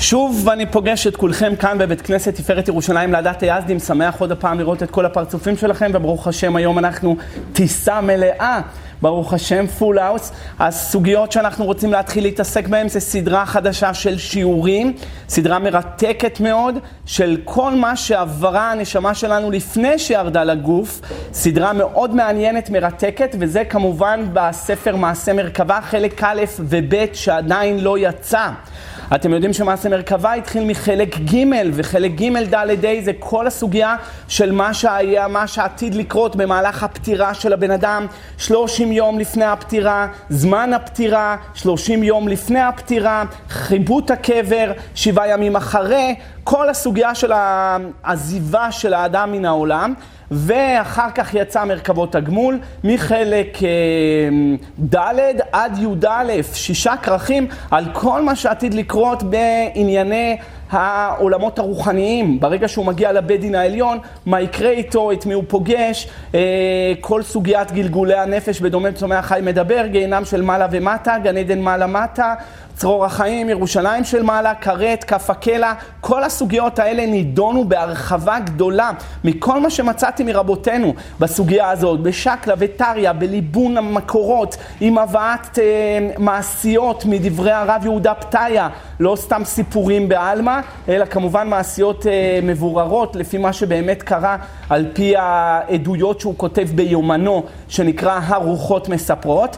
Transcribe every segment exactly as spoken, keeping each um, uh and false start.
שוב אני פוגש את כולכם כאן בבית כנסת תפארת ירושלים לעדת היזדים. שמח עוד הפעם לראות את כל הפרצופים שלכם, וברוך השם היום אנחנו טיסה מלאה, ברוך השם פול האוס. הסוגיות שאנחנו רוצים להתחיל להתעסק בהן זה סדרה חדשה של שיעורים, סדרה מרתקת מאוד של כל מה שעברה הנשמה שלנו לפני שירדה לגוף, סדרה מאוד מעניינת מרתקת, וזה כמובן בספר מעשה מרכבה חלק א' וב' שעדיין לא יצא. אתם יודעים שמעשה מרכבה התחיל מחלק ג', וחלק ג' ד' ה' זה כל הסוגיה של מה שהיה, מה שעתיד לקרות במהלך הפטירה של הבן אדם, שלושים יום לפני הפטירה, זמן הפטירה, שלושים יום לפני הפטירה, חיבוט הקבר, שבעה ימים אחרי, כל הסוגיה של העזיבה של האדם מן העולם. ואחר כך יצא מרכבות הגמול מחלק ד' עד י"א, שישה כרכים על כל מה שעתיד לקרות בענייני העולמות הרוחניים. ברגע שהוא מגיע לבית דין העליון, מה יקרה איתו, את מי הוא פוגש, כל סוגיית גלגולי הנפש בדומה צומח חי מדבר, גיהנם של מעלה ומטה, גן עדן מעלה מטה, צרור החיים, ירושלים של מעלה, כרת, כף הקלע, כל הסוגיות האלה נידונו בהרחבה גדולה מכל מה שמצאתי מרבותינו בסוגיה הזאת, בשקלה וטריה, בליבון המקורות, עם הבאת אה, מעשיות מדברי הרב יהודה פתיה, לא סתם סיפורים בעלמא, אלא כמובן מעשיות אה, מבוררות לפי מה שבאמת קרה על פי העדויות שהוא כותב ביומנו, שנקרא הרוחות מספרות,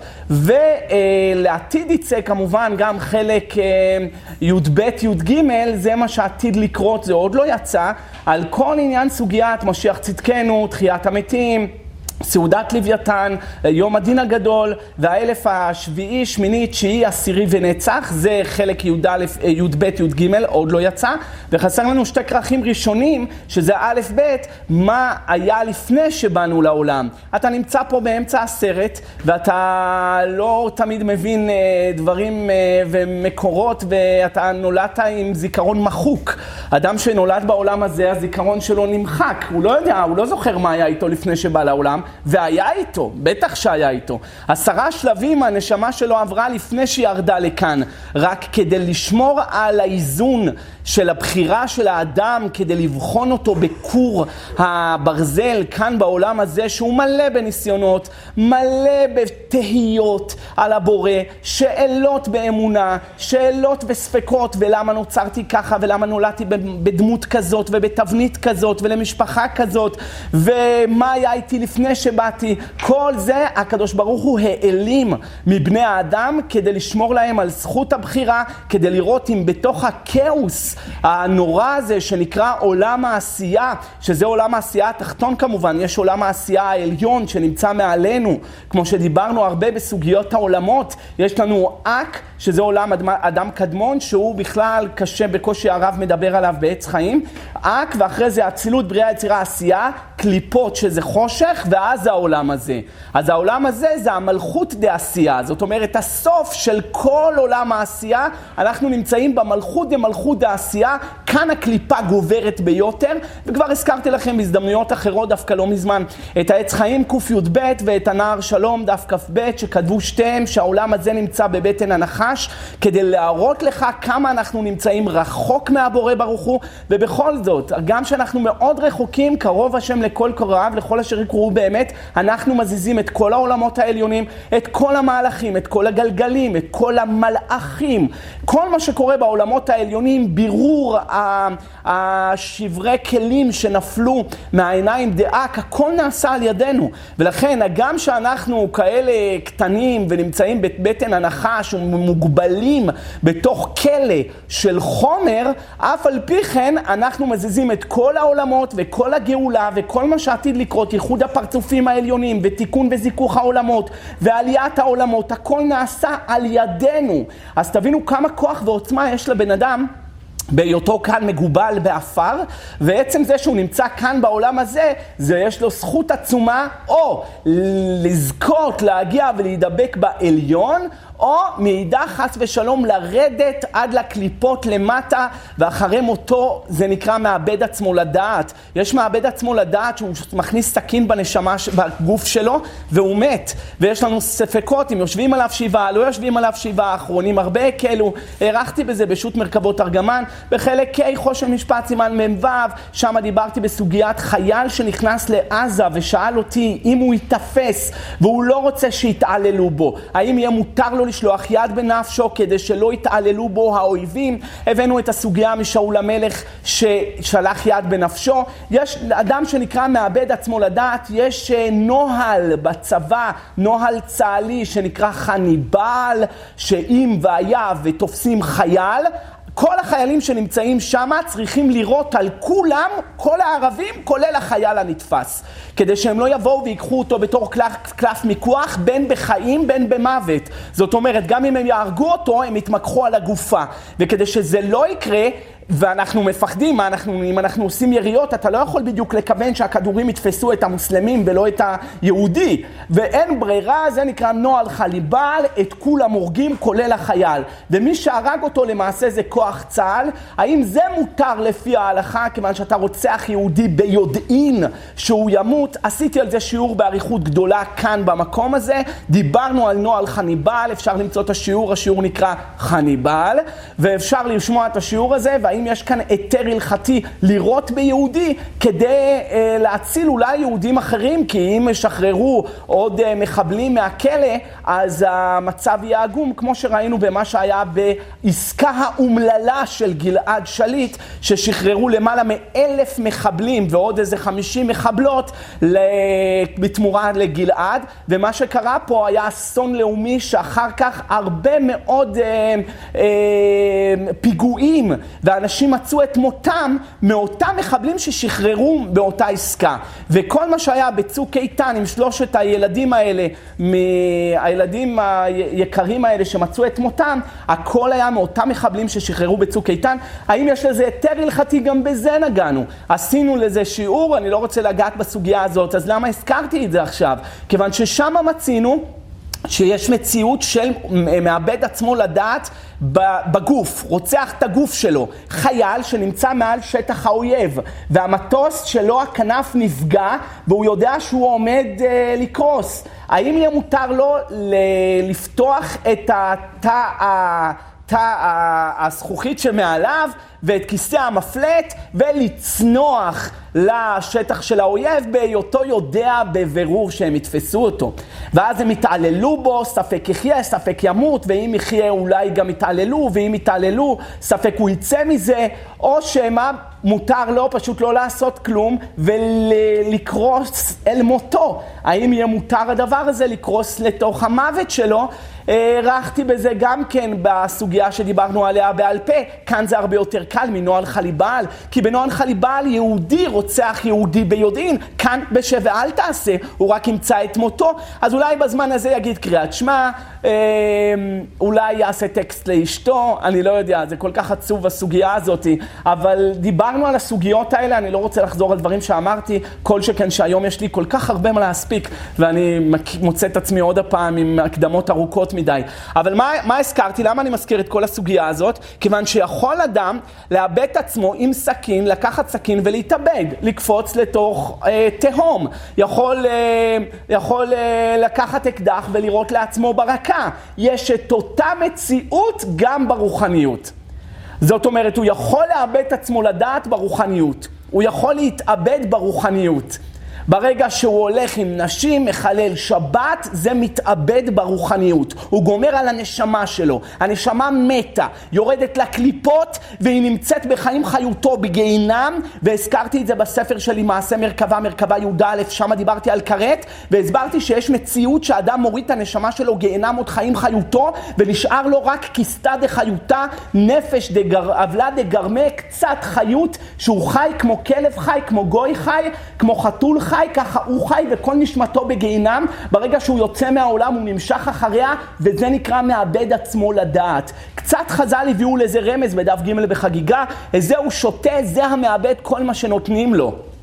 ולעתיד יצא כמובן גם חלק י"ב י"ג, זה מה שעתיד לקרות, זה עוד לא יצא, על כל עניין סוגיית משיח צדקנו, תחיית המתים, סעודת לוויתן, יום הדין הגדול, והאלף השביעי, שמיני, תשיעי, עשירי ונצח, זה חלק י"א, י"ב, י"ג, עוד לא יצא, וחסר לנו שתי כרכים ראשונים, שזה א' ב', מה היה לפני שבאנו לעולם. אתה נמצא פה באמצע הסרט, ואתה לא תמיד מבין דברים ומקורות, ואתה נולדת עם זיכרון מחוק. אדם שנולד בעולם הזה, הזיכרון שלו נמחק, הוא לא יודע, הוא לא זוכר מה היה איתו לפני שבא לעולם, והיה איתו, בטח שהיה איתו. עשרה שלבים הנשמה שלו עברה לפני שירדה לכאן, רק כדי לשמור על האיזון של הבחירה של האדם, כדי לבחון אותו בקור הברזל כאן בעולם הזה, שהוא מלא בניסיונות, מלא בתהיות על הבורא, שאלות באמונה, שאלות וספקות, ולמה נוצרתי ככה, ולמה נולדתי בדמות כזאת, ובתבנית כזאת, ולמשפחה כזאת, ומה היה איתי לפני שבאתי. כל זה הקדוש ברוך הוא העלים מבני האדם כדי לשמור להם על זכות הבחירה, כדי לראות אם בתוך הכאוס הנורא הזה שנקרא עולם העשייה, שזה עולם העשייה התחתון כמובן, יש עולם העשייה העליון שנמצא מעלינו, כמו שדיברנו הרבה בסוגיות העולמות, יש לנו אק, שזה עולם אדם קדמון, שהוא בכלל קשה בקושי הרב מדבר עליו בעץ חיים, אק, ואחרי זה הצילות, בריאה, יצירה, עשייה, קליפות שזה חושך, ואז העולם הזה. אז העולם הזה זה המלכות דעשייה, זאת אומרת הסוף של כל עולם העשייה, אנחנו נמצאים במלכות דמלכות דעשייה, כאן הקליפה גוברת ביותר, וכבר הזכרתי לכם בהזדמנויות אחרות דווקא לא מזמן, את העץ חיים ק"ב ואת הנער שלום דף כ"ב, שכתבו שתיהם שהעולם הזה נמצא בבטן הנחש, כדי להראות לך כמה אנחנו נמצאים רחוק מהבורא ברוך הוא, ובכל זאת, גם שאנחנו מאוד רחוקים, קרוב השם לכל קרב, לכל אשר יקראו באמת, אנחנו מזיזים את כל העולמות העליונים, את כל המהלכים, את כל הגלגלים, את כל המלאכים, כל מה שקורה בעולמות העליונים, בירור השברי כלים שנפלו מהעיניים דאק, הכל נעשה על ידינו. ולכן, גם שאנחנו כאלה קטנים ונמצאים בבטן הנחש ומוגבלים בתוך כלא של חומר, אף על פי כן אנחנו מזיזים את כל העולמות וכל הגאולה וכל מה שעתיד לקרות, ייחוד הפרצופים העליונים ותיקון וזיכוך העולמות ועליית העולמות, הכל נעשה על ידינו. אז תבינו כמה כוח ועוצמה יש לבן אדם בהיותו כאן מגובל באפר, ועצם זה שהוא נמצא כאן בעולם הזה, זה יש לו זכות עצומה או לזכות להגיע ולהידבק בעליון, או מאידך חס ושלום לרדת עד לקליפות למטה, ואחרי מותו זה נקרא מאבד עצמו לדעת. יש מאבד עצמו לדעת שהוא מכניס סכין בנשמה, בגוף שלו, והוא מת. ויש לנו ספקות אם יושבים עליו שבעה, לא יושבים עליו שבעה, האחרונים הרבה כאלו. הערכתי בזה בשו"ת מרכבות ארגמן, בחלק K חושן משפט סימן מ"ו, שם דיברתי בסוגיית חייל שנכנס לעזה ושאל אותי אם הוא יתפס והוא לא רוצה שיתעללו בו, האם יהיה מותר לו לשלוח יד בנפשו כדי שלא יתעללו בו האויבים. הבאנו את הסוגיה משאול המלך ששלח יד בנפשו. יש אדם שנקרא מאבד עצמו לדעת, יש נוהל בצבא, נוהל צה"לי שנקרא חניבל, שאם והיה ותופסים חייל, כל החיילים שנמצאים שם צריכים לראות על כולם, כל הערבים, כולל החייל הנתפס. כדי שהם לא יבואו ויקחו אותו בתור קלף, קלף מיקוח, בין בחיים, בין במוות. זאת אומרת, גם אם הם יהרגו אותו, הם יתמקחו על הגופה. וכדי שזה לא יקרה, ואנחנו מפחדים, אנחנו, אם אנחנו עושים יריות, אתה לא יכול בדיוק לכוון שהכדורים יתפסו את המוסלמים ולא את היהודי. ואין ברירה, זה נקרא נוהל חליבל, את כולם הורגים כולל החייל. ומי שהרג אותו למעשה זה כוח צה"ל. האם זה מותר לפי ההלכה, כיוון שאתה רוצח יהודי ביודעין שהוא ימות? עשיתי על זה שיעור בעריכות גדולה כאן במקום הזה. דיברנו על נוהל חניבל, אפשר למצוא את השיעור, השיעור נקרא חניבל, ואפשר לשמוע את השיעור הזה, האם יש כאן היתר הלכתי לירות ביהודי כדי אה, להציל אולי יהודים אחרים, כי אם ישחררו עוד אה, מחבלים מהכלא, אז המצב יהיה עגום, כמו שראינו במה שהיה בעסקה האומללה של גלעד שליט, ששחררו למעלה מאלף מחבלים ועוד איזה חמישים מחבלות בתמורה לגלעד, ומה שקרה פה היה אסון לאומי שאחר כך הרבה מאוד אה, אה, פיגועים, ואנשים מצאו את מותם מאותם מחבלים ששחררו באותה עסקה. וכל מה שהיה בצוק איתן עם שלושת הילדים האלה, הילדים היקרים האלה שמצאו את מותם, הכל היה מאותם מחבלים ששחררו בצוק איתן. האם יש לזה היתר הלכתי? גם בזה נגענו. עשינו לזה שיעור, אני לא רוצה לגעת בסוגיה הזאת, אז למה הזכרתי את זה עכשיו? כיוון ששם מצינו שיש מציאות של מאבד עצמו לדעת בגוף, רוצח את הגוף שלו, חייל שנמצא מעל שטח האויב, והמטוס שלו הכנף נפגע, והוא יודע שהוא עומד אה, לקרוס. האם יהיה מותר לו ל- לפתוח את התא הזכוכית שמעליו ואת כיסא המפלט ולצנוח לשטח של האויב, בהיותו יודע בבירור שהם יתפסו אותו? ואז הם יתעללו בו, ספק יחיה, ספק ימות, ואם יחיה אולי גם יתעללו, ואם יתעללו ספק הוא יצא מזה, או שמה מותר לו פשוט לא לעשות כלום ולקרוס אל מותו. האם יהיה מותר הדבר הזה לקרוס לתוך המוות שלו? ערכתי בזה גם כן בסוגיה שדיברנו עליה בעל פה. כאן זה הרבה יותר קל מנוהל חליבל, כי בנוהל חליבל יהודי רוצח יהודי ביודעין, כאן בשב ואל תעשה, הוא רק ימצא את מותו. אז אולי בזמן הזה יגיד קריאת שמע, אולי יעשה טקסט לאשתו, אני לא יודע, זה כל כך עצוב הסוגיה הזאת, אבל דיברנו על הסוגיות האלה, אני לא רוצה לחזור על דברים שאמרתי, כל שכן שהיום יש לי כל כך הרבה מה להספיק, ואני מוצא את עצמי עוד הפעם עם הקדמות ארוכות מדי. אבל מה, מה הזכרתי? למה אני מזכיר את כל הסוגיה הזאת? כיוון שיכול אדם לאבד את עצמו עם סכין, לקחת סכין ולהתאבד, לקפוץ לתוך אה, תהום. יכול, אה, יכול אה, לקחת אקדח ולראות לעצמו ברקה. יש את אותה מציאות גם ברוחניות. זאת אומרת, הוא יכול לאבד את עצמו לדעת ברוחניות. הוא יכול להתאבד ברוחניות. ברגע שהוא הולך עם נשים, מחלל שבת, זה מתאבד ברוחניות. הוא גומר על הנשמה שלו. הנשמה מתה, יורדת לקליפות, והיא נמצאת בחיים חיותו בגיהינם, והזכרתי את זה בספר שלי, מעשה מרכבה, מרכבה יהודה א', שם דיברתי על כרת, והסברתי שיש מציאות שאדם מוריד את הנשמה שלו גיהינם עוד חיים חיותו, ונשאר לו רק כיסתא דחיותה, נפש דגר, אבלה דגרמה, קצת חיות, שהוא חי כמו כלב חי, כמו גוי חי, כמו חתול חי, חי, ככה הוא חי וכל נשמתו בגיהינם. ברגע שהוא יוצא מהעולם הוא נמשך אחריה, וזה נקרא מאבד עצמו לדעת. קצת חז"ל הביאו לזה רמז בדף ג' בחגיגה, זה הוא שותה, זה המאבד כל מה שנותנים לו.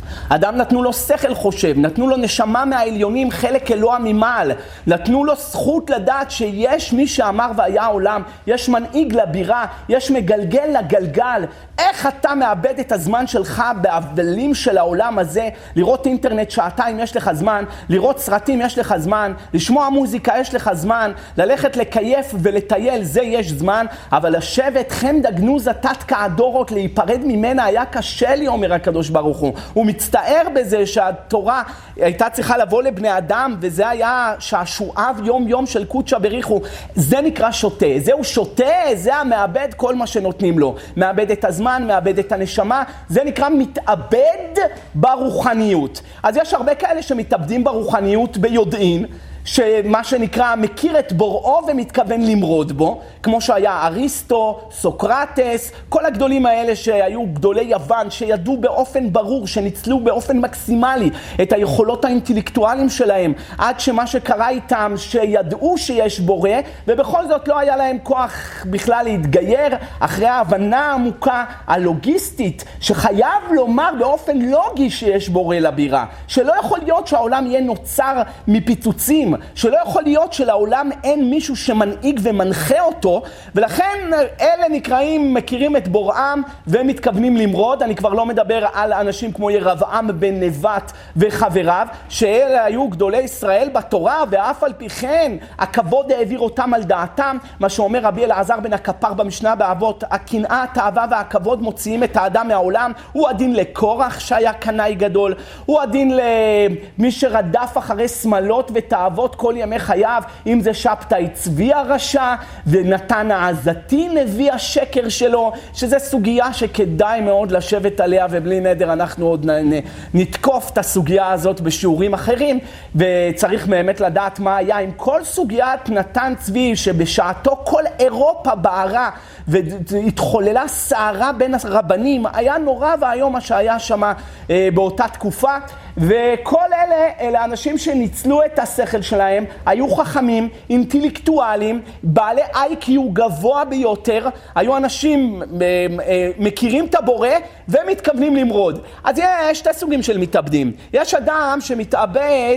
אדם נתנו לו שכל חושב, נתנו לו נשמה מהעליונים, חלק אלוה ממעל, נתנו לו זכות לדעת שיש מי שאמר והיה עולם, יש מנהיג לבירה, יש מגלגל לגלגל. איך אתה מאבד את הזמן שלך בהבדלים של העולם הזה? לראות אינטרנט שעתיים יש לך זמן, לראות סרטים יש לך זמן, לשמוע מוזיקה יש לך זמן, ללכת לקייף ולטייל זה יש זמן, אבל לשבת חמדה גנוזה תת כעדורות להיפרד ממנה היה קשה לי, אומר הקדוש ברוך הוא. הוא מצטער בזה שהתורה הייתה צריכה לבוא לבני אדם, וזה היה שעשועיו יום יום של קודשא בריחו. זה נקרא שוטה, זהו שוטה, זה המאבד כל מה שנותנים לו, מאבד את הזמן, מאבד את הנשמה, זה נקרא מתאבד ברוחניות. אז יש הרבה כאלה שמתאבדים ברוחניות ביודעין, שמה שנקרא מכיר את בוראו ומתכוון למרוד בו, כמו שהיה אריסטו, סוקרטס, כל הגדולים האלה שהיו גדולי יוון, שידעו באופן ברור, שניצלו באופן מקסימלי את היכולות האינטלקטואליים שלהם, עד שמה שקרה איתם, שידעו שיש בורא, ובכל זאת לא היה להם כוח בכלל להתגייר, אחרי ההבנה העמוקה הלוגיסטית, שחייב לומר באופן לוגי שיש בורא לבירה, שלא יכול להיות שהעולם יהיה נוצר מפיצוצים, שלא יכול להיות שלעולם אין מישהו שמנהיג ומנחה אותו, ולכן אלה נקראים, מכירים את בוראם ומתכוונים למרוד. אני כבר לא מדבר על אנשים כמו ירבעם בן נבט וחבריו, שאלה היו גדולי ישראל בתורה, ואף על פי כן הכבוד העביר אותם על דעתם, מה שאומר רבי אלעזר בן הכפר במשנה באבות, הקנאה, התאווה והכבוד מוציאים את האדם מהעולם. הוא הדין לקורח שהיה קנאי גדול, הוא הדין למי שרדף אחרי שמלות ותאוות כל ימי חייו, אם זה שבתאי צבי הרשע ונתן העזתי נביא השקר שלו, שזה סוגיה שכדאי מאוד לשבת עליה, ובלי נדר אנחנו עוד נתקוף את הסוגיה הזאת בשיעורים אחרים, וצריך באמת לדעת מה היה עם כל סוגיית נתן צבי, שבשעתו כל אירופה בערה והתחוללה סערה בין הרבנים, היה נורא והיום מה שהיה שם אה, באותה תקופה. וכל אלה, אלה אנשים שניצלו את השכל שלהם, היו חכמים, אינטלקטואלים, בעלי איי קיו גבוה ביותר, היו אנשים מכירים את הבורא ומתכוונים למרוד. אז יש שתי סוגים של מתאבדים. יש אדם שמתאבד,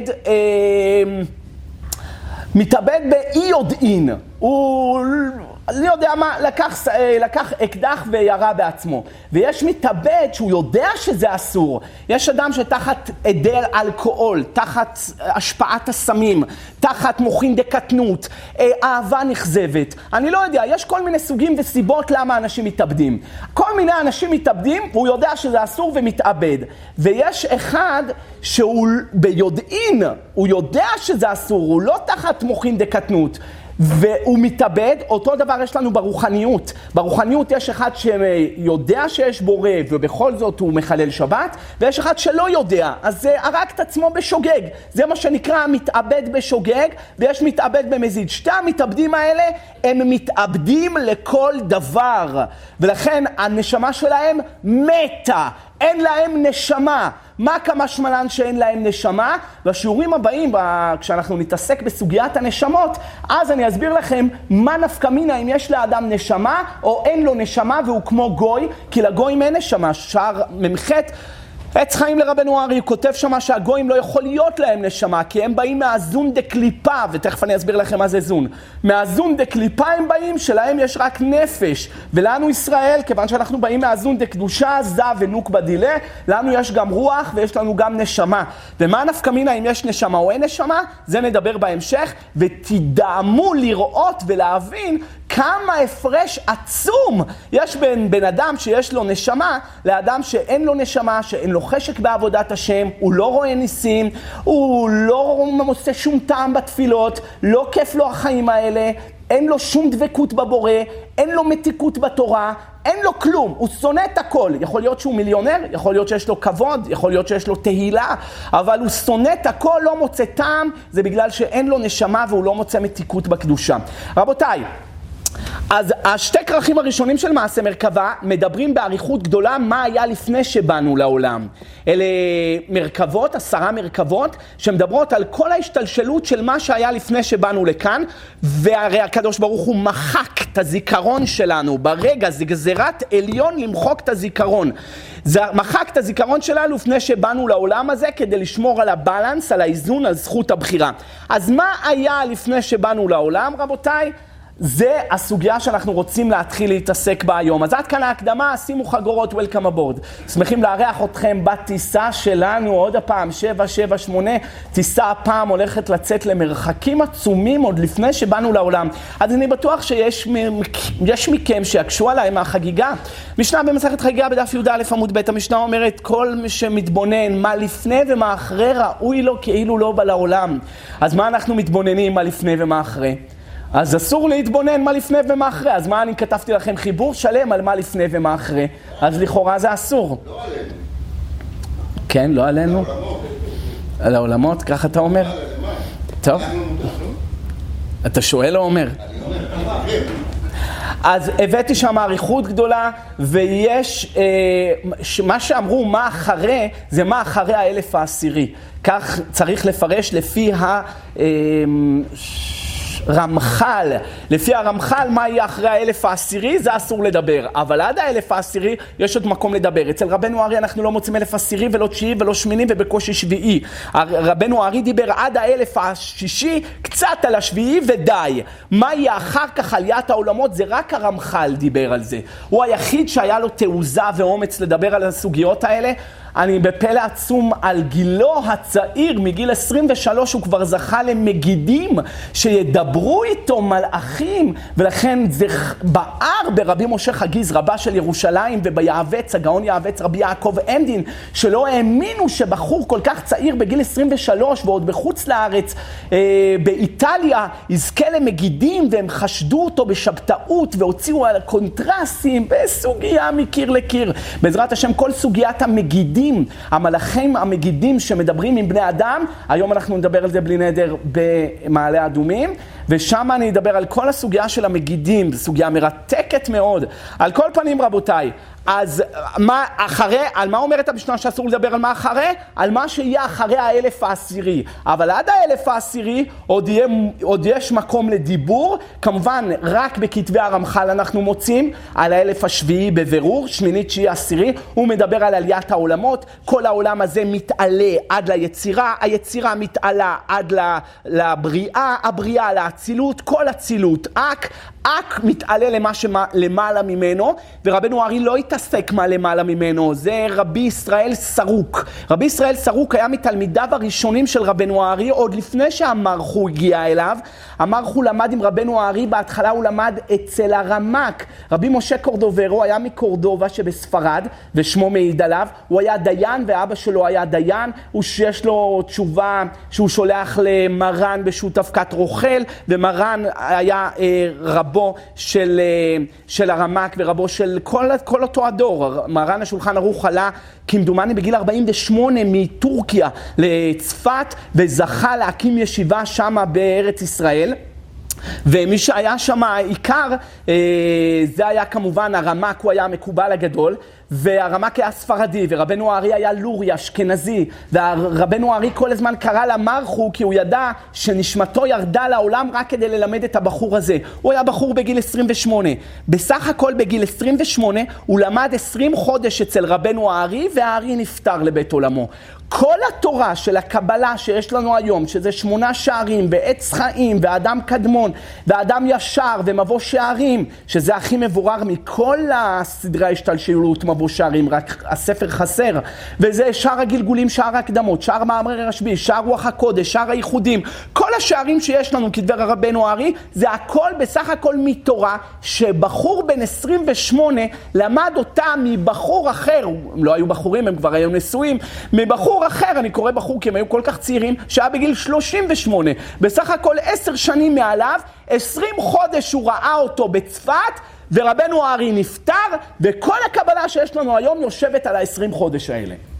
מתאבד באי יודעין, הוא לא יודע מה, לקח, לקח אקדח וירה בעצמו. ויש מתאבד שהוא יודע שזה אסור. יש אדם שתחת עדל אלכוהול, תחת השפעת הסמים, תחת מוחין דקטנות, אהבה נכזבת. אני לא יודע, יש כל מיני סוגים וסיבות למה אנשים מתאבדים. כל מיני אנשים מתאבדים והוא יודע שזה אסור ומתאבד. ויש אחד שהוא ביודעין, הוא יודע שזה אסור, הוא לא תחת מוחין דקטנות. והוא מתאבד. אותו דבר יש לנו ברוחניות. ברוחניות יש אחד שיודע שיש בורא ובכל זאת הוא מחלל שבת, ויש אחד שלא יודע, אז זה הרג את עצמו בשוגג. זה מה שנקרא מתאבד בשוגג, ויש מתאבד במזיד. שתי המתאבדים האלה הם מתאבדים לכל דבר, ולכן הנשמה שלהם מתה, אין להם נשמה. מה כמה שמלן שאין להם נשמה? בשיעורים הבאים, כשאנחנו נתעסק בסוגיית הנשמות, אז אני אסביר לכם מה נפקא מינה אם יש לאדם נשמה או אין לו נשמה והוא כמו גוי, כי לגויים אין נשמה. שער ממחת עץ חיים לרבנו ארי, הוא כותב שמה שהגויים לא יכול להיות להם נשמה, כי הם באים מהזון דקליפה, ותכף אני אסביר לכם מה זה זון. מהזון דקליפה הם באים, שלהם יש רק נפש. ולנו ישראל, כיוון שאנחנו באים מהזון דקדושה, זע ונוקבה דילה, לנו יש גם רוח ויש לנו גם נשמה. ומה נפקא מינה אם יש נשמה או אין נשמה? זה נדבר בהמשך, ותדעמו לראות ולהבין כמה הפרש עצום יש בין בן אדם שיש לו נשמה לאדם שאין לו נשמה, שאין לו חשק בעבודת השם, הוא לא רואה ניסים, הוא לא מוצא שום טעם בתפילות, לא כיף לו החיים האלה, אין לו שום דבקות בבורא, אין לו מתיקות בתורה, אין לו כלום, הוא שונא את הכל. יכול להיות שהוא מיליונר, יכול להיות שיש לו כבוד, יכול להיות שיש לו תהילה, אבל הוא שונא את הכל, לא מוצא טעם, זה בגלל שאין לו נשמה והוא לא מוצא מתיקות בקדושה. רבותיי, אז השתי כרכים הראשונים של מעשה מרכבה מדברים באריכות גדולה מה היה לפני שבאנו לעולם. אלה מרכבות, עשרה מרכבות, שמדברות על כל ההשתלשלות של מה שהיה לפני שבאנו לכאן, והרי הקדוש ברוך הוא מחק את הזיכרון שלנו. ברגע זה גזירת עליון למחוק את הזיכרון. זה מחק את הזיכרון שלנו לפני שבאנו לעולם הזה כדי לשמור על הבלנס, על האיזון, על זכות הבחירה. אז מה היה לפני שבאנו לעולם, רבותיי? זה הסוגיה שאנחנו רוצים להתחיל להתעסק בה היום. אז עד כאן ההקדמה, שימו חגורות, Welcome aboard. שמחים לארח אתכם בטיסה שלנו, עוד הפעם, שבע שבע שמונה, טיסה הפעם הולכת לצאת למרחקים עצומים עוד לפני שבאנו לעולם. אז אני בטוח שיש יש מכם שיקשו עליי מהחגיגה. משנה במסכת חגיגה בדף י"א עמוד ב', המשנה אומרת, כל מי שמתבונן מה לפני ומה אחרי ראוי לו כאילו לא בא לעולם. אז מה אנחנו מתבוננים מה לפני ומה אחרי? אז אסור להתבונן מה לפני ומה אחרי. אז מה אני כתבתי לכם חיבור שלם על מה לפני ומה אחרי. אז לכאורה זה אסור. לא עלינו. כן, לא עלינו. על העולמות, ככה אתה אומר? טוב. אתה שואל או אומר? אז הבאתי שם עריכות גדולה, ויש, אה, מה שאמרו מה אחרי, זה מה אחרי האלף העשירי. כך צריך לפרש לפי ה... אה, רמח"ל, לפי הרמח"ל מה יהיה אחרי האלף העשירי, זה אסור לדבר, אבל עד האלף העשירי יש עוד מקום לדבר. אצל רבנו ארי אנחנו לא מוצאים אלף עשירי ולא תשיעי ולא שמיני ובקושי שביעי. רבנו ארי דיבר עד האלף השישי, קצת על השביעי ודי. מה יהיה אחר כך עליית העולמות, זה רק הרמח"ל דיבר על זה. הוא היחיד שהיה לו תעוזה ואומץ לדבר על הסוגיות האלה. אני בפלא עצום על גילו הצעיר, מגיל עשרים ושלוש הוא כבר זכה למגידים שידברו איתו מלאכים, ולכן זה בער ברבי משה חגיז, רבה של ירושלים, וביעבץ, הגאון יעבץ רבי יעקב עמדין, שלא האמינו שבחור כל כך צעיר בגיל עשרים ושלוש ועוד בחוץ לארץ, אה, באיטליה, יזכה למגידים, והם חשדו אותו בשבתאות והוציאו על קונטרסים בסוגיה מקיר לקיר. בעזרת השם כל סוגיית המגידים, המלאכים המגידים שמדברים עם בני אדם, היום אנחנו נדבר על זה בלי נדר במעלה אדומים, ושם אני אדבר על כל הסוגיה של המגידים, סוגיה מרתקת מאוד. על כל פנים רבותיי, אז מה אחרי, על מה אומרת המשנה שאסור לדבר על מה אחרי? על מה שיהיה אחרי האלף העשירי. אבל עד האלף העשירי עוד, יהיה, עוד יש מקום לדיבור, כמובן רק בכתבי הרמח"ל אנחנו מוצאים, על האלף השביעי בבירור, שמינית תשיעי עשירי, הוא מדבר על עליית העולמות, כל העולם הזה מתעלה עד ליצירה, היצירה מתעלה עד לבריאה, הבריאה לאצילות, כל אצילות, אק, אק מתעלה למה שלמעלה ממנו, ורבנו ארי לא התעסק מה למעלה ממנו, זה רבי ישראל סרוק. רבי ישראל סרוק היה מתלמידיו הראשונים של רבנו ארי, עוד לפני שהמרחו הגיע אליו. המרחו למד עם רבנו ארי, בהתחלה הוא למד אצל הרמק. רבי משה קורדוברו היה מקורדובה שבספרד, ושמו מעיד עליו. הוא היה דיין, ואבא שלו היה דיין. הוא שיש לו תשובה שהוא שולח למרן בשותפקת רוכל, ומרן היה אה, רבו של, אה, של הרמק ורבו של כל, כל אותו הדור. מרן השולחן ערוך עלה כמדומני בגיל ארבעים ושמונה מטורקיה לצפת, וזכה להקים ישיבה שמה בארץ ישראל. ומי שהיה שם העיקר, זה היה כמובן הרמק, הוא היה המקובל הגדול, והרמק היה ספרדי, ורבנו ארי היה לורי, אשכנזי, ורבנו ארי כל הזמן קרא למרחו, כי הוא ידע שנשמתו ירדה לעולם רק כדי ללמד את הבחור הזה. הוא היה בחור בגיל עשרים ושמונה. בסך הכל בגיל עשרים ושמונה הוא למד עשרים חודש אצל רבנו ארי, והארי נפטר לבית עולמו. כל התורה של הקבלה שיש לנו היום, שזה שמונה שערים ועץ חיים ואדם קדמון ואדם ישר ומבוא שערים, שזה הכי מבורר מכל הסדרי ההשתלשלות מבוא שערים, רק הספר חסר, וזה שער הגלגולים, שער ההקדמות, שער מאמרי רשב"י, שער רוח הקודש, שער הייחודים, כל השערים שיש לנו כדבר רבנו ארי, זה הכל בסך הכל מתורה, שבחור בן עשרים ושמונה למד אותה מבחור אחר, הם לא היו בחורים, הם כבר היו נשואים, מבחור אחר, אני קורא בחור כי הם היו כל כך צעירים, שהיה בגיל שלושים ושמונה, בסך הכל עשר שנים מעליו, עשרים חודש הוא ראה אותו בצפת, ורבנו ארי נפטר, וכל הקבלה שיש לנו היום יושבת על ה-עשרים חודש האלה.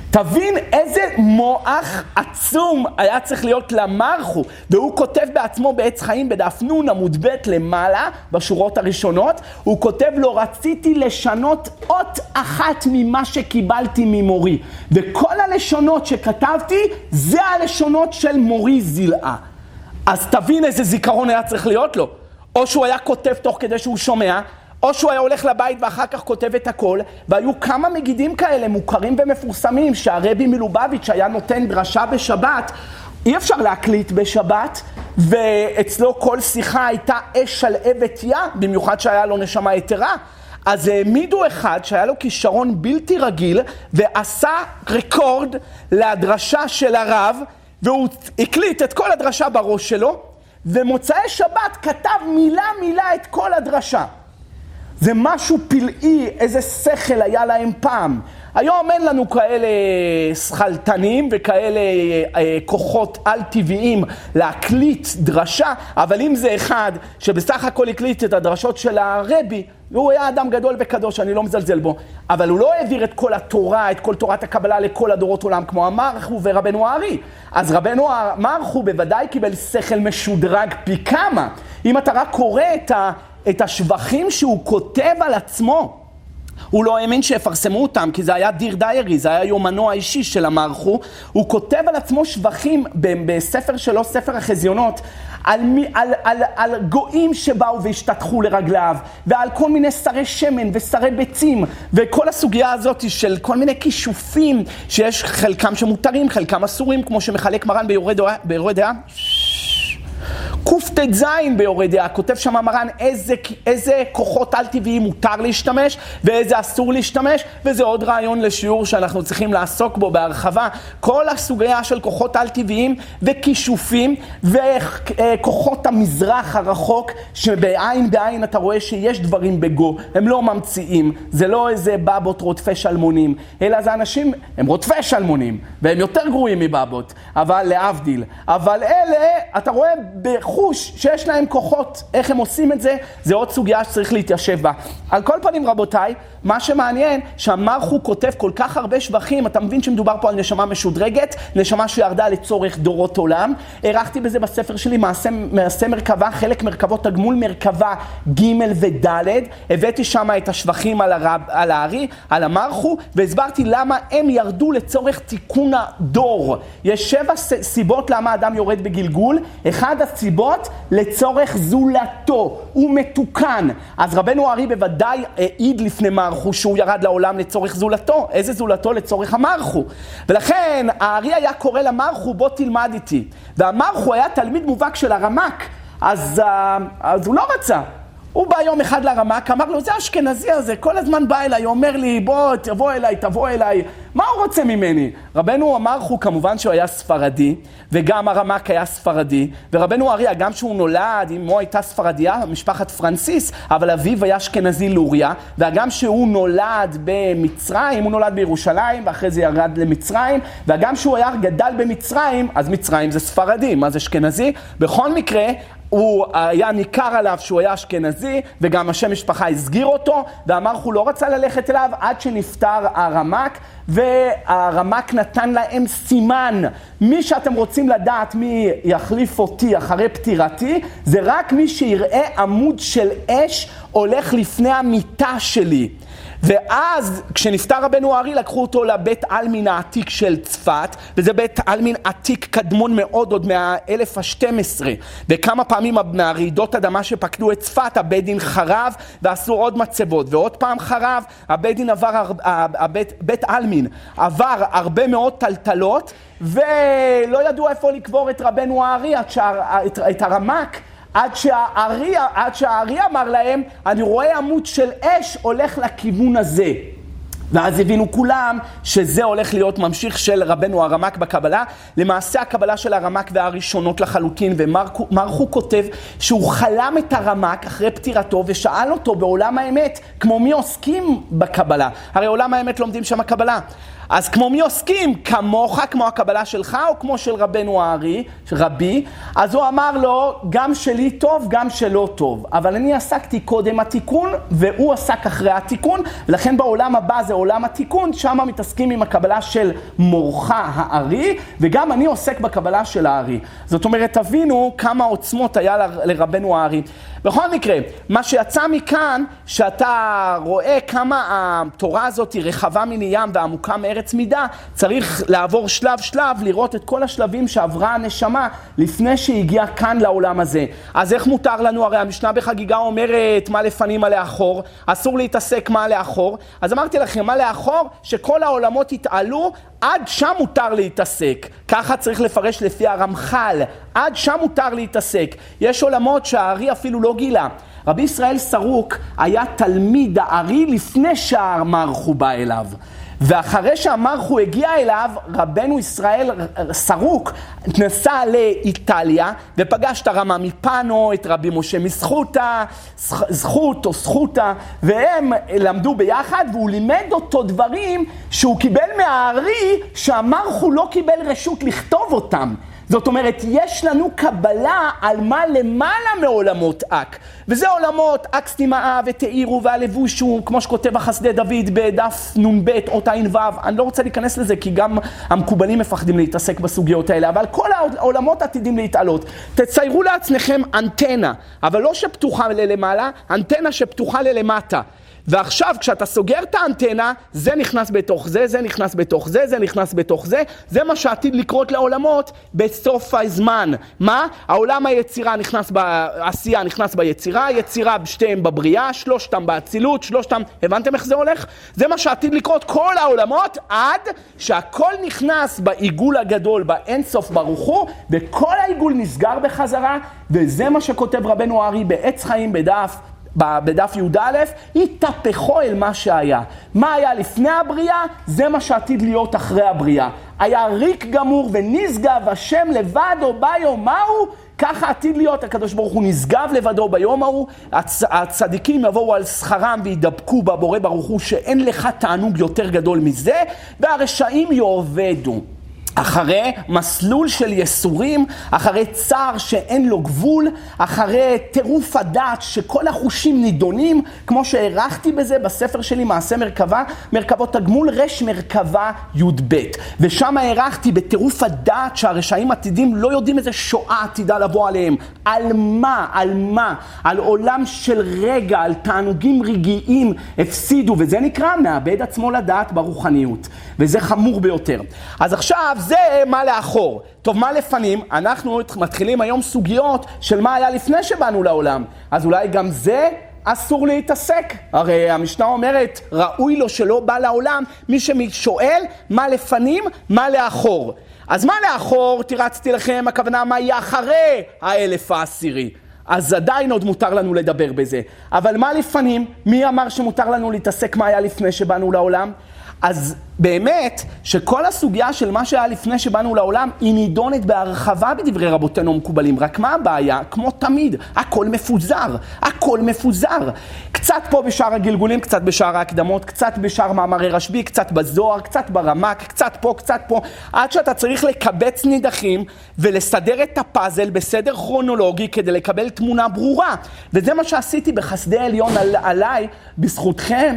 תבין איזה מוח עצום היה צריך להיות למרחו, והוא כותב בעצמו בעץ חיים בדף נון עמוד ב' למעלה, בשורות הראשונות, הוא כותב לו, רציתי לשנות אות אחת ממה שקיבלתי ממורי, וכל הלשונות שכתבתי זה הלשונות של מורי זילאה. אז תבין איזה זיכרון היה צריך להיות לו, או שהוא היה כותב תוך כדי שהוא שומע, או שהוא היה הולך לבית ואחר כך כותב את הכל, והיו כמה מגידים כאלה מוכרים ומפורסמים, שהרבי מלובביץ' היה נותן דרשה בשבת, אי אפשר להקליט בשבת, ואצלו כל שיחה הייתה אש על אבת יא, במיוחד שהיה לו נשמה יתרה, אז העמידו אחד שהיה לו כישרון בלתי רגיל, ועשה רקורד לדרשה של הרב, והוא הקליט את כל הדרשה בראש שלו, ומוצאי שבת כתב מילה מילה את כל הדרשה. זה משהו פלאי, איזה שכל היה להם פעם. היום אין לנו כאלה שחלטנים וכאלה אה, כוחות על-טבעיים להקליט דרשה, אבל אם זה אחד שבסך הכל הקליט את הדרשות של הרבי, והוא היה אדם גדול וקדוש, אני לא מזלזל בו, אבל הוא לא העביר את כל התורה, את כל תורת הקבלה לכל הדורות עולם כמו המרחו ורבנו הארי. אז רבנו המרחו בוודאי קיבל שכל משודרג פי כמה. אם אתה רק קורא את ה... את השבחים שהוא כותב על עצמו, הוא לא האמין שיפרסמו אותם, כי זה היה דיר דיירי, זה היה יומנו האישי של המרחו, הוא כותב על עצמו שבחים בספר שלו, ספר החזיונות, על, מי, על, על, על גויים שבאו והשתתחו לרגליו, ועל כל מיני שרי שמן ושרי ביצים, וכל הסוגיה הזאת של כל מיני כישופים, שיש חלקם שמותרים, חלקם אסורים, כמו שמחלק מרן ביורה דעה. קופטת זין ביורה דעה, כותב שם מרן איזה, איזה כוחות על-טבעיים מותר להשתמש ואיזה אסור להשתמש, וזה עוד רעיון לשיעור שאנחנו צריכים לעסוק בו בהרחבה. כל הסוגיה של כוחות על-טבעיים וכישופים וכוחות המזרח הרחוק, שבעין בעין אתה רואה שיש דברים בגו, הם לא ממציאים, זה לא איזה בבות רודפי שלמונים, אלא זה אנשים, הם רודפי שלמונים, והם יותר גרועים מבבות, אבל להבדיל. אבל אלה, אתה רואה בחוש שיש להם כוחות, איך הם עושים את זה, זה עוד סוגיה שצריך להתיישב בה. על כל פנים רבותיי, מה שמעניין, שהמרחו כותב כל כך הרבה שבחים, אתה מבין שמדובר פה על נשמה משודרגת, נשמה שירדה לצורך דורות עולם. ערכתי בזה בספר שלי, מעשה, מעשה מרכבה, חלק מרכבות תגמול מרכבה ג' וד', הבאתי שם את השבחים על, הרב, על הארי, על המרחו, והסברתי למה הם ירדו לצורך תיקון הדור. יש שבע סיבות למה אדם יורד בגלגול, אחד הסיבות לצורך זולתו, הוא מתוקן. אז רבנו הארי בוודאי העיד לפני מרחו שהוא ירד לעולם לצורך זולתו. איזה זולתו? לצורך המרחו. ולכן הארי היה קורא למרחו, בוא תלמד איתי. והמרחו היה תלמיד מובהק של הרמק, אז, אז הוא לא רצה. הוא בא יום אחד לרמק, אמר לו, זה אשכנזי הזה, כל הזמן בא אליי, אומר לי, בוא, תבוא אליי, תבוא אליי. מה הוא רוצה ממני? רבנו המרחו, כמובן שהוא היה ספרדי, וגם הרמק היה ספרדי, ורבנו הארי, גם שהוא נולד, אמו הייתה ספרדיה, משפחת פרנסיס, אבל אביו היה אשכנזי לוריה, וגם שהוא נולד במצרים, הוא נולד בירושלים, ואחרי זה ירד למצרים, וגם שהוא היה גדל במצרים, אז מצרים זה ספרדי, מה זה אשכנזי? בכל מקרה, הוא היה ניכר עליו שהוא היה אשכנזי, וגם השם משפחה הסגיר אותו, והמרחו לא רצה ללכת אליו עד שנפטר הרמק, והרמק נתן להם סימן. מי שאתם רוצים לדעת מי יחליף אותי אחרי פטירתי, זה רק מי שיראה עמוד של אש הולך לפני המיטה שלי. ואז כשנפטר רבנו הארי לקחו אותו לבית אלמין העתיק של צפת, וזה בית אלמין עתיק קדמון מאוד עוד מהאלף ה-שתים עשרה, וכמה פעמים מהרעידות אדמה שפקדו את צפת הבית דין חרב ועשו עוד מצבות, ועוד פעם חרב, הבית דין עבר, הבית, בית אלמין עבר הרבה מאוד טלטלות, ולא ידעו איפה לקבור את רבנו הארי, את, את הרמק, עד שהארי, עד שהארי אמר להם, אני רואה עמוד של אש הולך לכיוון הזה. ואז הבינו כולם שזה הולך להיות ממשיך של רבנו הרמק בקבלה. למעשה הקבלה של הרמק והראשונות לחלוטין, ומרחו כותב שהוא חלם את הרמק אחרי פטירתו ושאל אותו בעולם האמת, כמו מי עוסקים בקבלה? הרי עולם האמת לומדים שם הקבלה. אז כמו מי עוסקים? כמוך, כמו הקבלה שלך, או כמו של רבנו הארי, רבי? אז הוא אמר לו, גם שלי טוב, גם שלא טוב. אבל אני עסקתי קודם התיקון, והוא עסק אחרי התיקון, ולכן בעולם הבא זה לעולם התיקון, שם מתעסקים עם הקבלה של מורחה הארי, וגם אני עוסק בקבלה של הארי. זאת אומרת, תבינו כמה עוצמות היה לרבנו הארי. בכל מקרה, מה שיצא מכאן, שאתה רואה כמה התורה הזאת היא רחבה מן ים ועמוקה מארץ מידה, צריך לעבור שלב שלב, לראות את כל השלבים שעברה הנשמה לפני שהגיעה כאן לעולם הזה. אז איך מותר לנו? הרי המשנה בחגיגה אומרת מה לפנים מה לאחור, אסור להתעסק מה לאחור. אז אמרתי לכם, מה לאחור? שכל העולמות יתעלו, עד שם מותר להתעסק. ככה צריך לפרש לפי הרמח"ל, עד שם מותר להתעסק. יש עולמות שהארי אפילו לא גילה. רבי ישראל סרוק היה תלמיד הארי לפני שהמרחו בא אליו. ואחרי שהמרחו הגיע אליו, רבנו ישראל סרוק נסע לאיטליה ופגש את הרמה מפאנו, את רבי משה מסחוטה, זכות או זכותה, והם למדו ביחד, והוא לימד אותו דברים שהוא קיבל מהארי שהמרחו לא קיבל רשות לכתוב אותם. זאת אומרת, יש לנו קבלה על מה למעלה מעולמות אק. וזה עולמות אק סתימאה ותאירו והלבושו, כמו שכותב החסדי דוד בדף נון ב' אות עין ו'. אני לא רוצה להיכנס לזה, כי גם המקובלים מפחדים להתעסק בסוגיות האלה, אבל כל העולמות עתידים להתעלות. תציירו לעצמכם אנטנה, אבל לא שפתוחה ללמעלה, אנטנה שפתוחה ללמטה. ועכשיו כשאתה סוגר את האנטנה, זה נכנס בתוך זה, זה נכנס בתוך זה, זה נכנס בתוך זה, זה מה שעתיד לקרות לעולמות בסוף הזמן. מה? העולם היצירה נכנס בעשייה, נכנס ביצירה, היצירה שתיהם בבריאה, שלושתם באצילות, שלושתם, הבנתם איך זה הולך? זה מה שעתיד לקרות כל העולמות עד שהכל נכנס בעיגול הגדול, באינסוף ברוך הוא, וכל העיגול נסגר בחזרה, וזה מה שכותב רבנו הארי בעץ חיים בדף בדף י' א', התהפכו אל מה שהיה. מה היה לפני הבריאה? זה מה שעתיד להיות אחרי הבריאה. היה ריק גמור ונשגב השם לבדו ביום ההוא, ככה עתיד להיות. הקדוש ברוך הוא נשגב לבדו ביום ההוא, הצ... הצדיקים יבואו על שכרם וידבקו בבורא ברוך הוא שאין לך תענוג יותר גדול מזה, והרשעים יעובדו. אחרי מסלול של יסורים, אחרי צער שאין לו גבול, אחרי טירוף הדעת שכל החושים נידונים, כמו שהערכתי בזה בספר שלי מעשה מרכבה, מרכבות הגמול רש מרכבה י' ב'. ושם הערכתי בטירוף הדעת שהרשעים עתידים לא יודעים איזה שואה עתידה לבוא עליהם. על מה? על מה? על עולם של רגע, על תענוגים רגעיים הפסידו, וזה נקרא מאבד עצמו לדעת ברוחניות. וזה חמור ביותר. אז עכשיו זה מה לאחור. טוב, מה לפנים? אנחנו מתחילים היום סוגיות של מה היה לפני שבאנו לעולם. אז אולי גם זה אסור להתעסק. הרי המשנה אומרת, ראוי לו שלא בא לעולם מי ששואל מה לפנים, מה לאחור. אז מה לאחור? תירצתי לכם, הכוונה מה יהיה אחרי האלף העשירי. אז עדיין עוד מותר לנו לדבר בזה. אבל מה לפנים? מי אמר שמותר לנו להתעסק מה היה לפני שבאנו לעולם? אז באמת שכל הסוגיה של מה שהיה לפני שבאנו לעולם היא נידונת בהרחבה בדברי רבותינו המקובלים. רק מה הבעיה? כמו תמיד, הכל מפוזר, הכל מפוזר. קצת פה בשאר הגלגולים, קצת בשאר ההקדמות, קצת בשאר מאמרי רשב"י, קצת בזוהר, קצת ברמק, קצת פה, קצת פה, עד שאתה צריך לקבץ נידחים ולסדר את הפאזל בסדר כרונולוגי כדי לקבל תמונה ברורה. וזה מה שעשיתי בחסדי עליון על, עליי, בזכותכם,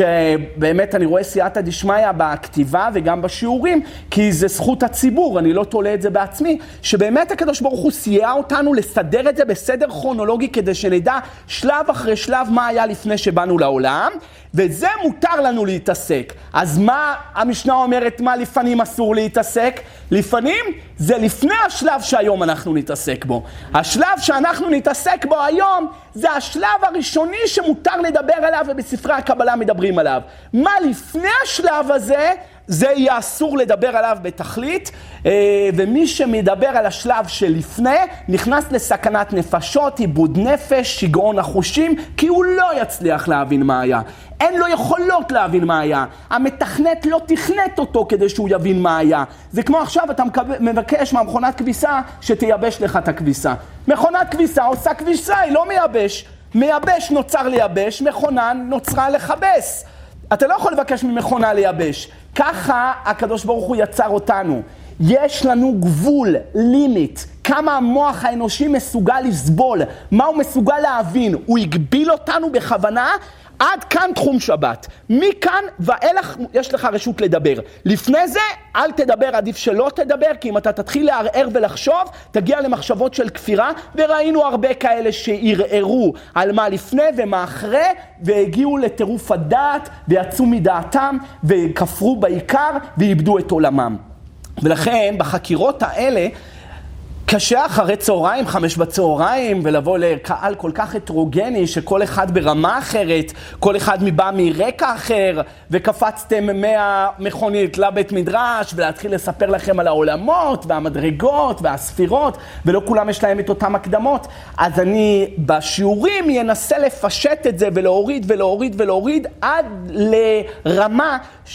שבאמת אני רואה סייעתא דשמיא בכתיבה וגם בשיעורים, כי זה זכות הציבור, אני לא תולה את זה בעצמי, שבאמת הקדוש ברוך הוא סייע אותנו לסדר את זה בסדר כרונולוגי, כדי שנדע שלב אחרי שלב מה היה לפני שבאנו לעולם, וזה מותר לנו להתעסק. אז מה המשנה אומרת, מה לפנים אסור להתעסק? לפנים זה לפני השלב שהיום אנחנו נתעסק בו. השלב שאנחנו נתעסק בו היום, זה השלב הראשוני שמותר לדבר עליו, ובספרי הקבלה מדברים עליו. מה לפני השלב הזה? זה יהיה אסור לדבר עליו בתכלית, ומי שמדבר על השלב שלפני, נכנס לסכנת נפשות, עיבוד נפש, שיגעון החושים, כי הוא לא יצליח להבין מה היה. אין לו יכולות להבין מה היה. המתכנת לא תכנת אותו כדי שהוא יבין מה היה. זה כמו עכשיו אתה מבקש מהמכונת כביסה שתייבש לך את הכביסה. מכונת כביסה עושה כביסה, היא לא מייבש. מייבש נוצר לייבש, מכונה נוצרה לחבס. אתה לא יכול לבקש ממכונה לייבש. ככה הקדוש ברוך הוא יצר אותנו. יש לנו גבול, לימיט, כמה המוח האנושי מסוגל לסבול, מה הוא מסוגל להבין. הוא הגביל אותנו בכוונה עד כאן תחום שבת. מכאן ואילך יש לך רשות לדבר. לפני זה, אל תדבר, עדיף שלא תדבר, כי אם אתה תתחיל לערער ולחשוב, תגיע למחשבות של כפירה, וראינו הרבה כאלה שערערו על מה לפני ומה אחרי, והגיעו לטירוף הדעת, ויצאו מדעתם, וכפרו בעיקר, ואיבדו את עולמם. ולכן, בחקירות האלה, קשה אחרי צהריים, חמש בצהריים, ולבוא לקהל כל כך הטרוגני, שכל אחד ברמה אחרת, כל אחד מבא מרקע אחר, וקפצתם מהמכונית לבית מדרש, ולהתחיל לספר לכם על העולמות, והמדרגות, והספירות, ולא כולם יש להם את אותם הקדמות. אז אני בשיעורים ינסה לפשט את זה, ולהוריד ולהוריד ולהוריד, עד לרמה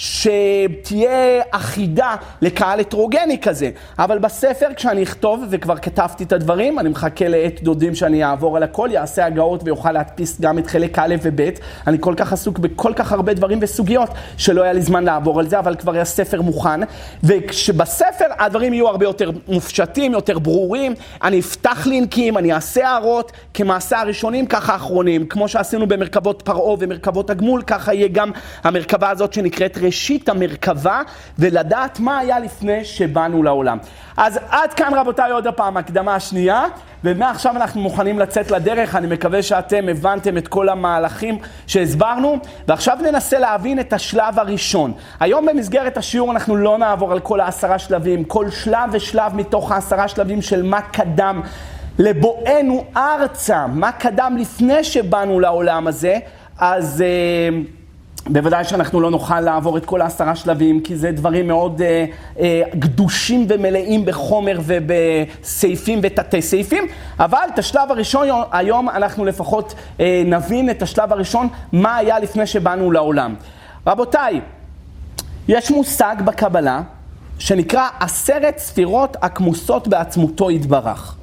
שתהיה אחידה לקהל הטרוגני כזה. אבל בספר, כשאני אכתוב, וכבר כתבתי את הדברים, אני מחכה לעת דודים שאני אעבור על הכל, יעשה הגאות ויוכל להדפיס גם את חלק א' וב'. אני כל כך עסוק בכל כך הרבה דברים וסוגיות, שלא היה לי זמן לעבור על זה, אבל כבר הספר מוכן. וכשבספר הדברים יהיו הרבה יותר מופשטים, יותר ברורים, אני אפתח לינקים, אני אעשה הערות, כמעשה הראשונים, ככה האחרונים. כמו שעשינו במרכבות פרעה ומרכבות הגמול, ככה יהיה גם המרכבה הזאת שנקראת ראשית המרכבה, ולדעת מה היה לפני שבאנו לעולם. אז עד כאן רבותיי עוד הפעם הקדמה השנייה, ומעכשיו אנחנו מוכנים לצאת לדרך. אני מקווה שאתם הבנתם את כל המהלכים שהסברנו, ועכשיו ננסה להבין את השלב הראשון. היום במסגרת השיעור אנחנו לא נעבור על כל העשרה שלבים, כל שלב ושלב מתוך העשרה שלבים של מה קדם לבואנו ארצה, מה קדם לפני שבאנו לעולם הזה. אז בוודאי שאנחנו לא נוכל לעבור את כל העשרה שלבים, כי זה דברים מאוד אה, אה, גדושים ומלאים בחומר ובסעיפים ותתי סעיפים, אבל את השלב הראשון היום אנחנו לפחות אה, נבין את השלב הראשון, מה היה לפני שבאנו לעולם. רבותיי, יש מושג בקבלה שנקרא עשרת ספירות הכמוסות בעצמותו יתברך.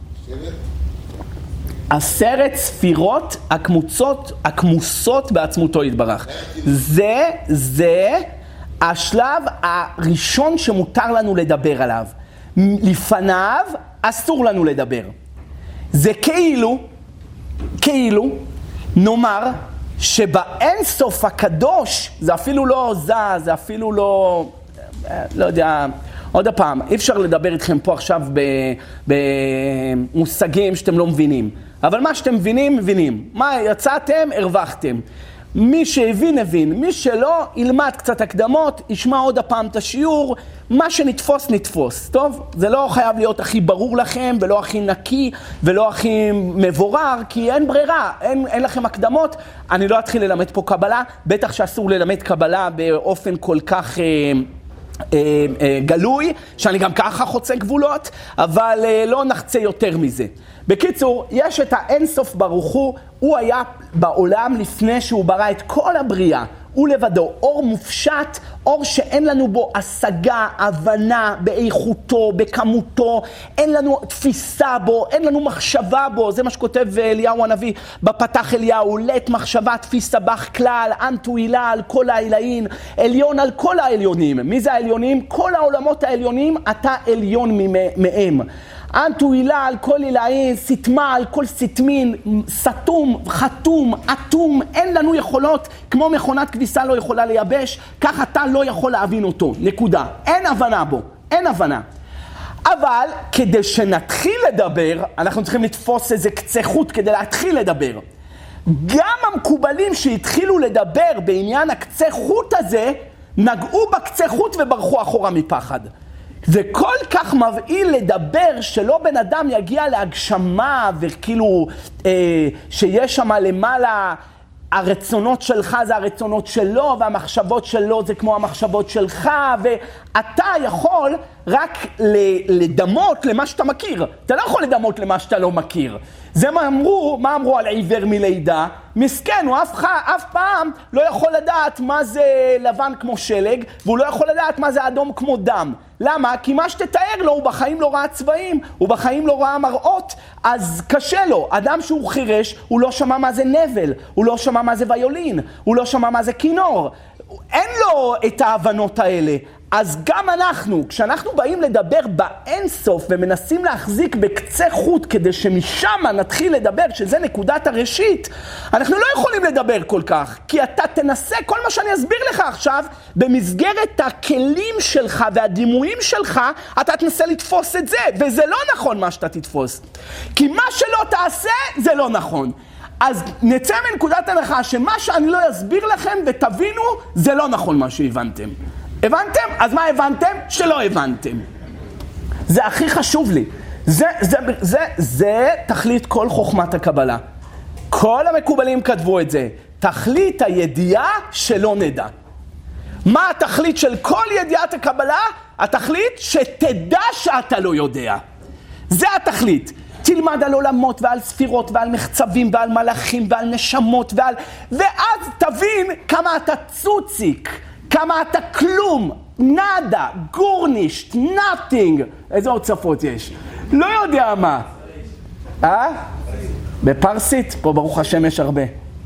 עשרת ספירות הכמוסות, הכמוסות בעצמותו יתברך. זה, זה השלב הראשון שמותר לנו לדבר עליו. לפניו אסור לנו לדבר. זה כאילו, כאילו, נאמר שבאין סוף הקדוש, זה אפילו לא זה, זה אפילו לא, לא יודע, עוד הפעם, אי אפשר לדבר איתכם פה עכשיו במושגים שאתם לא מבינים. אבל מה שאתם מבינים, מבינים. מה יצאתם, הרווחתם. מי שהבין, הבין. מי שלא, ילמד קצת הקדמות, ישמע עוד הפעם את השיעור. מה שנתפוס, נתפוס. טוב? זה לא חייב להיות הכי ברור לכם, ולא הכי נקי, ולא הכי מבורר, כי אין ברירה, אין, אין לכם הקדמות. אני לא אתחיל ללמד פה קבלה, בטח שאסור ללמד קבלה באופן כל כך אה, אה, גלוי, שאני גם ככה חוצה גבולות, אבל אה, לא נחצה יותר מזה. בקיצור, יש את האינסוף ברוך הוא, הוא היה בעולם לפני שהוא ברא את כל הבריאה, הוא לבדו, אור מופשט, אור שאין לנו בו השגה, הבנה באיכותו, בכמותו, אין לנו תפיסה בו, אין לנו מחשבה בו, זה מה שכותב אליהו הנביא בפתח אליהו, לית מחשבה תפיסה בך כלל, אנטו הילה על כל העילאים, עליון על כל העליונים. מי זה העליונים? כל העולמות העליונים, אתה עליון מהם. אנטו הילה על כל עילאים, סתמה על כל סתמין, סתום, חתום, אטום, אין לנו יכולות, כמו מכונת כביסה לא יכולה לייבש, כך אתה לא יכול להבין אותו, נקודה. אין הבנה בו, אין הבנה. אבל כדי שנתחיל לדבר, אנחנו צריכים לתפוס איזה קצה חוט כדי להתחיל לדבר. גם המקובלים שהתחילו לדבר בעניין הקצה חוט הזה, נגעו בקצה חוט וברחו אחורה מפחד. זה כל כך מבעיל לדבר שלא בן אדם יגיע להגשמה וכאילו אה, שיש שם למעלה הרצונות שלך זה הרצונות שלו והמחשבות שלו זה כמו המחשבות שלך, ואתה יכול רק לדמות למה שאתה מכיר. אתה לא יכול לדמות למה שאתה לא מכיר. זה מה אמרו, מה אמרו על עיוור מלידה? מסכן, הוא אף, אף פעם לא יכול לדעת מה זה לבן כמו שלג, והוא לא יכול לדעת מה זה אדום כמו דם. למה? כי מה שתתאר לו, הוא בחיים לא ראה צבעים, הוא בחיים לא ראה מראות, אז קשה לו. אדם שהוא חירש, הוא לא שמע מה זה נבל, הוא לא שמע מה זה ויולין, הוא לא שמע מה זה כינור. אין לו את ההבנות האלה. אז גם אנחנו, כשאנחנו באים לדבר באינסוף ומנסים להחזיק בקצה חוט כדי שמשם נתחיל לדבר, שזה נקודת הראשית, אנחנו לא יכולים לדבר כל כך, כי אתה תנסה, כל מה שאני אסביר לך עכשיו, במסגרת הכלים שלך והדימויים שלך, אתה תנסה לתפוס את זה, וזה לא נכון מה שאתה תתפוס. כי מה שלא תעשה, זה לא נכון. אז נצא מנקודת הנחה שמה שאני לא אסביר לכם ותבינו, זה לא נכון מה שהבנתם. הבנתם? אז מה הבנתם? שלא הבנתם. זה הכי חשוב לי. זה, זה, זה, זה תכלית כל חוכמת הקבלה. כל המקובלים כתבו את זה. תכלית הידיעה שלא נדע. מה התכלית של כל ידיעת הקבלה? התכלית שתדע שאתה לא יודע. זה התכלית. תלמד על עולמות ועל ספירות ועל מחצבים ועל מלאכים ועל נשמות ועל... ואז תבין כמה אתה צוציק, כמה אתה כלום, נדה, גורנישט, nothing. איזה עוד שפות יש? לא יודע מה. אה? בפרסית? פה ברוך השם יש הרבה.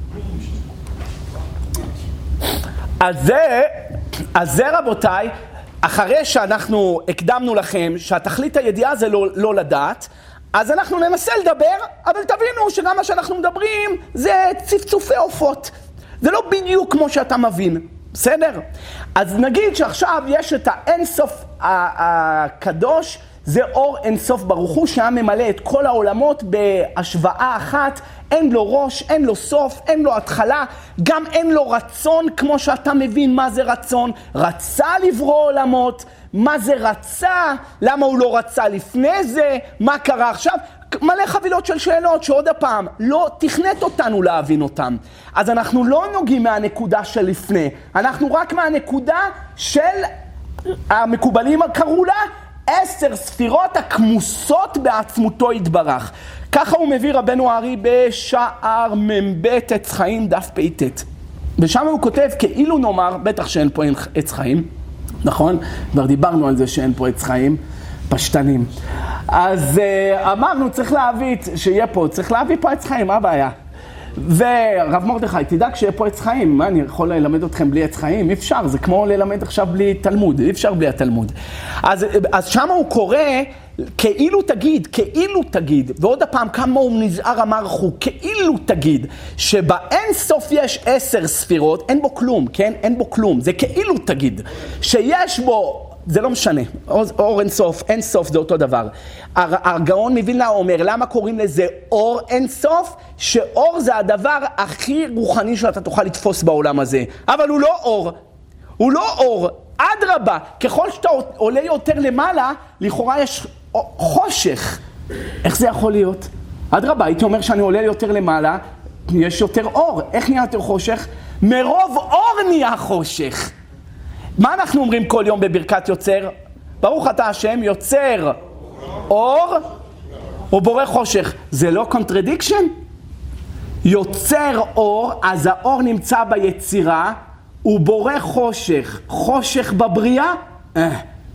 אז זה, אז זה רבותיי, אחרי שאנחנו הקדמנו לכם שהתכלית הידיעה זה לא, לא לדעת, אז אנחנו ננסה לדבר, אבל תבינו שגם מה שאנחנו מדברים זה צפצופי עופות. זה לא בדיוק כמו שאתה מבין, בסדר? אז נגיד שעכשיו יש את האינסוף הקדוש, זה אור אינסוף ברוך הוא, שהיה ממלא את כל העולמות בהשוואה אחת, אין לו ראש, אין לו סוף, אין לו התחלה, גם אין לו רצון, כמו שאתה מבין מה זה רצון. רצה לברוא עולמות, מה זה רצה, למה הוא לא רצה לפני זה, מה קרה עכשיו, מלא חבילות של שאלות שעוד הפעם לא תכנת אותנו להבין אותם. אז אנחנו לא נוגעים מהנקודה של לפני, אנחנו רק מהנקודה של המקובלים קראו לה עשר ספירות הכמוסות בעצמותו יתברך. ככה הוא מביא רבנו הארי בשער מבית עץ חיים דף פ"ט. ושם הוא כותב כאילו נאמר, בטח שאין פה עץ חיים, נכון? כבר דיברנו על זה שאין פה עץ חיים, פשטנים. אז uh, אמרנו צריך להביא, שיהיה פה, צריך להביא פה עץ חיים, מה הבעיה? ורב מרדכי, תדאג שיהיה פה עץ חיים, מה, אני יכול ללמד אתכם בלי עץ חיים? אי אפשר, זה כמו ללמד עכשיו בלי תלמוד, אי אפשר בלי התלמוד. אז, אז שם הוא קורא, כאילו תגיד, כאילו תגיד, ועוד הפעם כמה הוא נזהר אמרכו, כאילו תגיד, שבאין סוף יש עשר ספירות, אין בו כלום, כן? אין בו כלום, זה כאילו תגיד, שיש בו, זה לא משנה, אור אין סוף, אין סוף זה אותו דבר. הגאון מווילנה אומר, למה קוראים לזה אור אין סוף? שאור זה הדבר הכי רוחני שאתה תוכל לתפוס בעולם הזה. אבל הוא לא אור, הוא לא אור, אדרבה, ככל שאתה עולה יותר למעלה, לכאורה יש חושך. איך זה יכול להיות? אדרבה, הייתי אומר שאני עולה יותר למעלה, יש יותר אור. איך נהיה יותר חושך? מרוב אור נהיה חושך. מה אנחנו אומרים כל יום בברכת יוצר? ברוך אתה השם יוצר אור ובורא חושך. זה לא קונטרדיקשן? יוצר אור, אז האור נמצא ביצירה, ובורא חושך. חושך בבריאה? אה.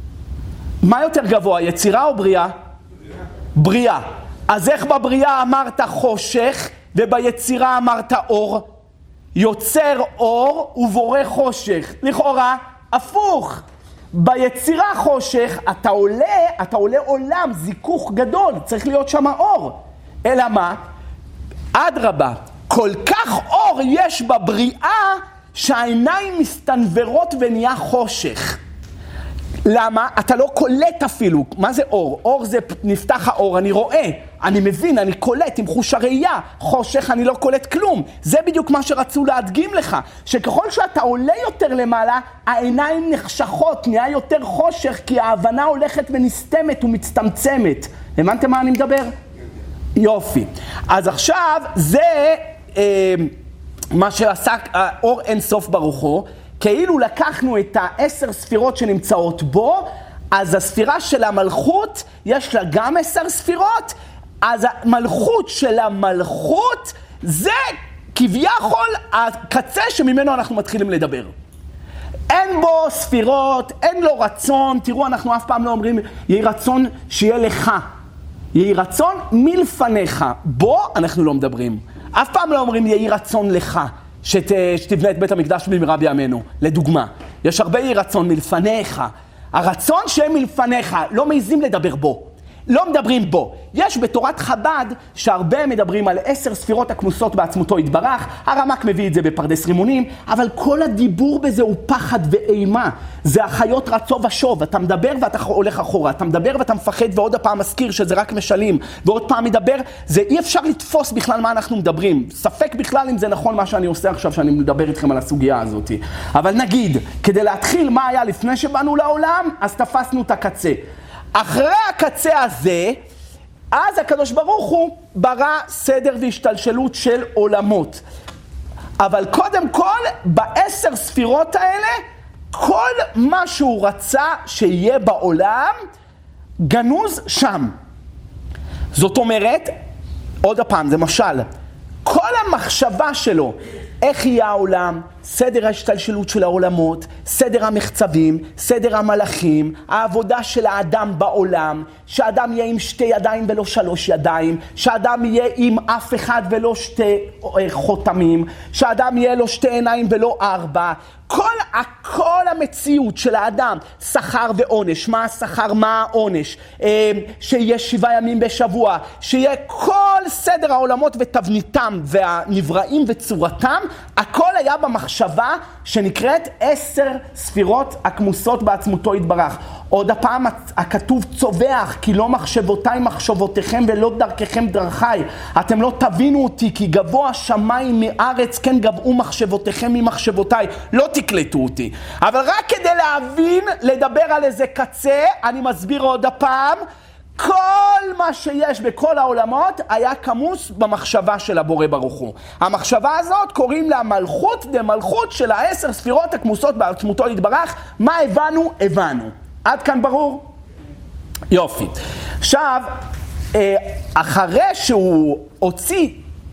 מה יותר גבוה, יצירה או בריאה? בריאה. אז איך בבריאה אמרת חושך וביצירה אמרת אור? יוצר אור ובורא חושך. לכאורה הפוך. ביצירה חושך אתה עולה, אתה עולה עולם, זיכוך גדול, צריך להיות שם אור. אלא מה? אדרבה, כל כך אור יש בבריאה שהעיניים מסתנוורות ונהיה חושך. למה? אתה לא קולט אפילו. מה זה אור? אור זה נפתח האור, אני רואה, אני מבין, אני קולט עם חוש הראייה. חושך אני לא קולט כלום. זה בדיוק מה שרצו להדגים לך, שככל שאתה עולה יותר למעלה, העיניים נחשכות, נהיה יותר חושך, כי ההבנה הולכת ונסתמת ומצטמצמת. הבנתם מה אני מדבר? יופי. אז עכשיו זה אה, מה שעסק האור אין סוף ברוך הוא. כאילו לקחנו את העשר ספירות שנמצאות בו, אז הספירה של המלכות, יש לה גם עשר ספירות, אז המלכות של המלכות, זה כביכול הקצה שממנו אנחנו מתחילים לדבר. אין בו ספירות, אין לו רצון, תראו, אנחנו אף פעם לא אומרים, יהי רצון שיהיה לך, יהי רצון מלפניך, בו אנחנו לא מדברים. אף פעם לא אומרים יהי רצון לך. שת, שתבנה את בית המקדש במהרה בימינו, לדוגמה. יש הרבה יהי רצון מלפניך. הרצון שהם מלפניך, לא מעיזים לדבר בו. לא מדברים בו. יש בתורת חב"ד שהרבה מדברים על עשר ספירות הכמוסות בעצמותו יתברך, הרמ"ק מביא את זה בפרדס רימונים, אבל כל הדיבור בזה הוא פחד ואימה. זה החיות רצו ושוב, אתה מדבר ואתה הולך אחורה, אתה מדבר ואתה מפחד ועוד הפעם מזכיר שזה רק משלים, ועוד פעם מדבר, זה אי אפשר לתפוס בכלל מה אנחנו מדברים. ספק בכלל אם זה נכון מה שאני עושה עכשיו, שאני מדבר איתכם על הסוגיה הזאת. אבל נגיד, כדי להתחיל מה היה לפני שבאנו לעולם, אז תפסנו את הקצה. אחרי הקצה הזה, אז הקדוש ברוך הוא ברא סדר והשתלשלות של עולמות. אבל קודם כל, בעשר ספירות האלה, כל מה שהוא רצה שיהיה בעולם, גנוז שם. זאת אומרת, עוד הפעם, זה משל, כל המחשבה שלו, איך יהיה העולם, סדר ההשתלשלות של העולמות, סדר המחצבים, סדר המלאכים, העבודה של האדם בעולם, שהאדם יהיה עם שתי ידיים ולא שלוש ידיים, שהאדם יהיה עם אף אחד ולא שתי חותמים, שהאדם יהיה לו שתי עיניים ולא ארבע. כל, כל המציאות של האדם, שכר ועונש, מה השכר, מה העונש, שיהיה שבעה ימים בשבוע, שיהיה כל סדר העולמות ותבניתם והנבראים וצורתם, הכל היה במחשבה שנקראת עשר ספירות הכמוסות בעצמותו יתברך. עוד הפעם הכתוב צובח, כי לא מחשבותיי מחשבותיכם ולא דרככם דרכיי. אתם לא תבינו אותי, כי גבוה שמיים מארץ, כן גבעו מחשבותיכם ממחשבותיי. לא תקלטו אותי. אבל רק כדי להבין, לדבר על איזה קצה, אני מסביר עוד הפעם, כל מה שיש בכל העולמות היה כמוס במחשבה של הבורא ברוך הוא. המחשבה הזאת קוראים לה מלכות דמלכות של העשר ספירות הכמוסות בעצמותו יתברך. מה הבנו? הבנו. עד כאן ברור? יופי. עכשיו, אחרי שהוא הוציא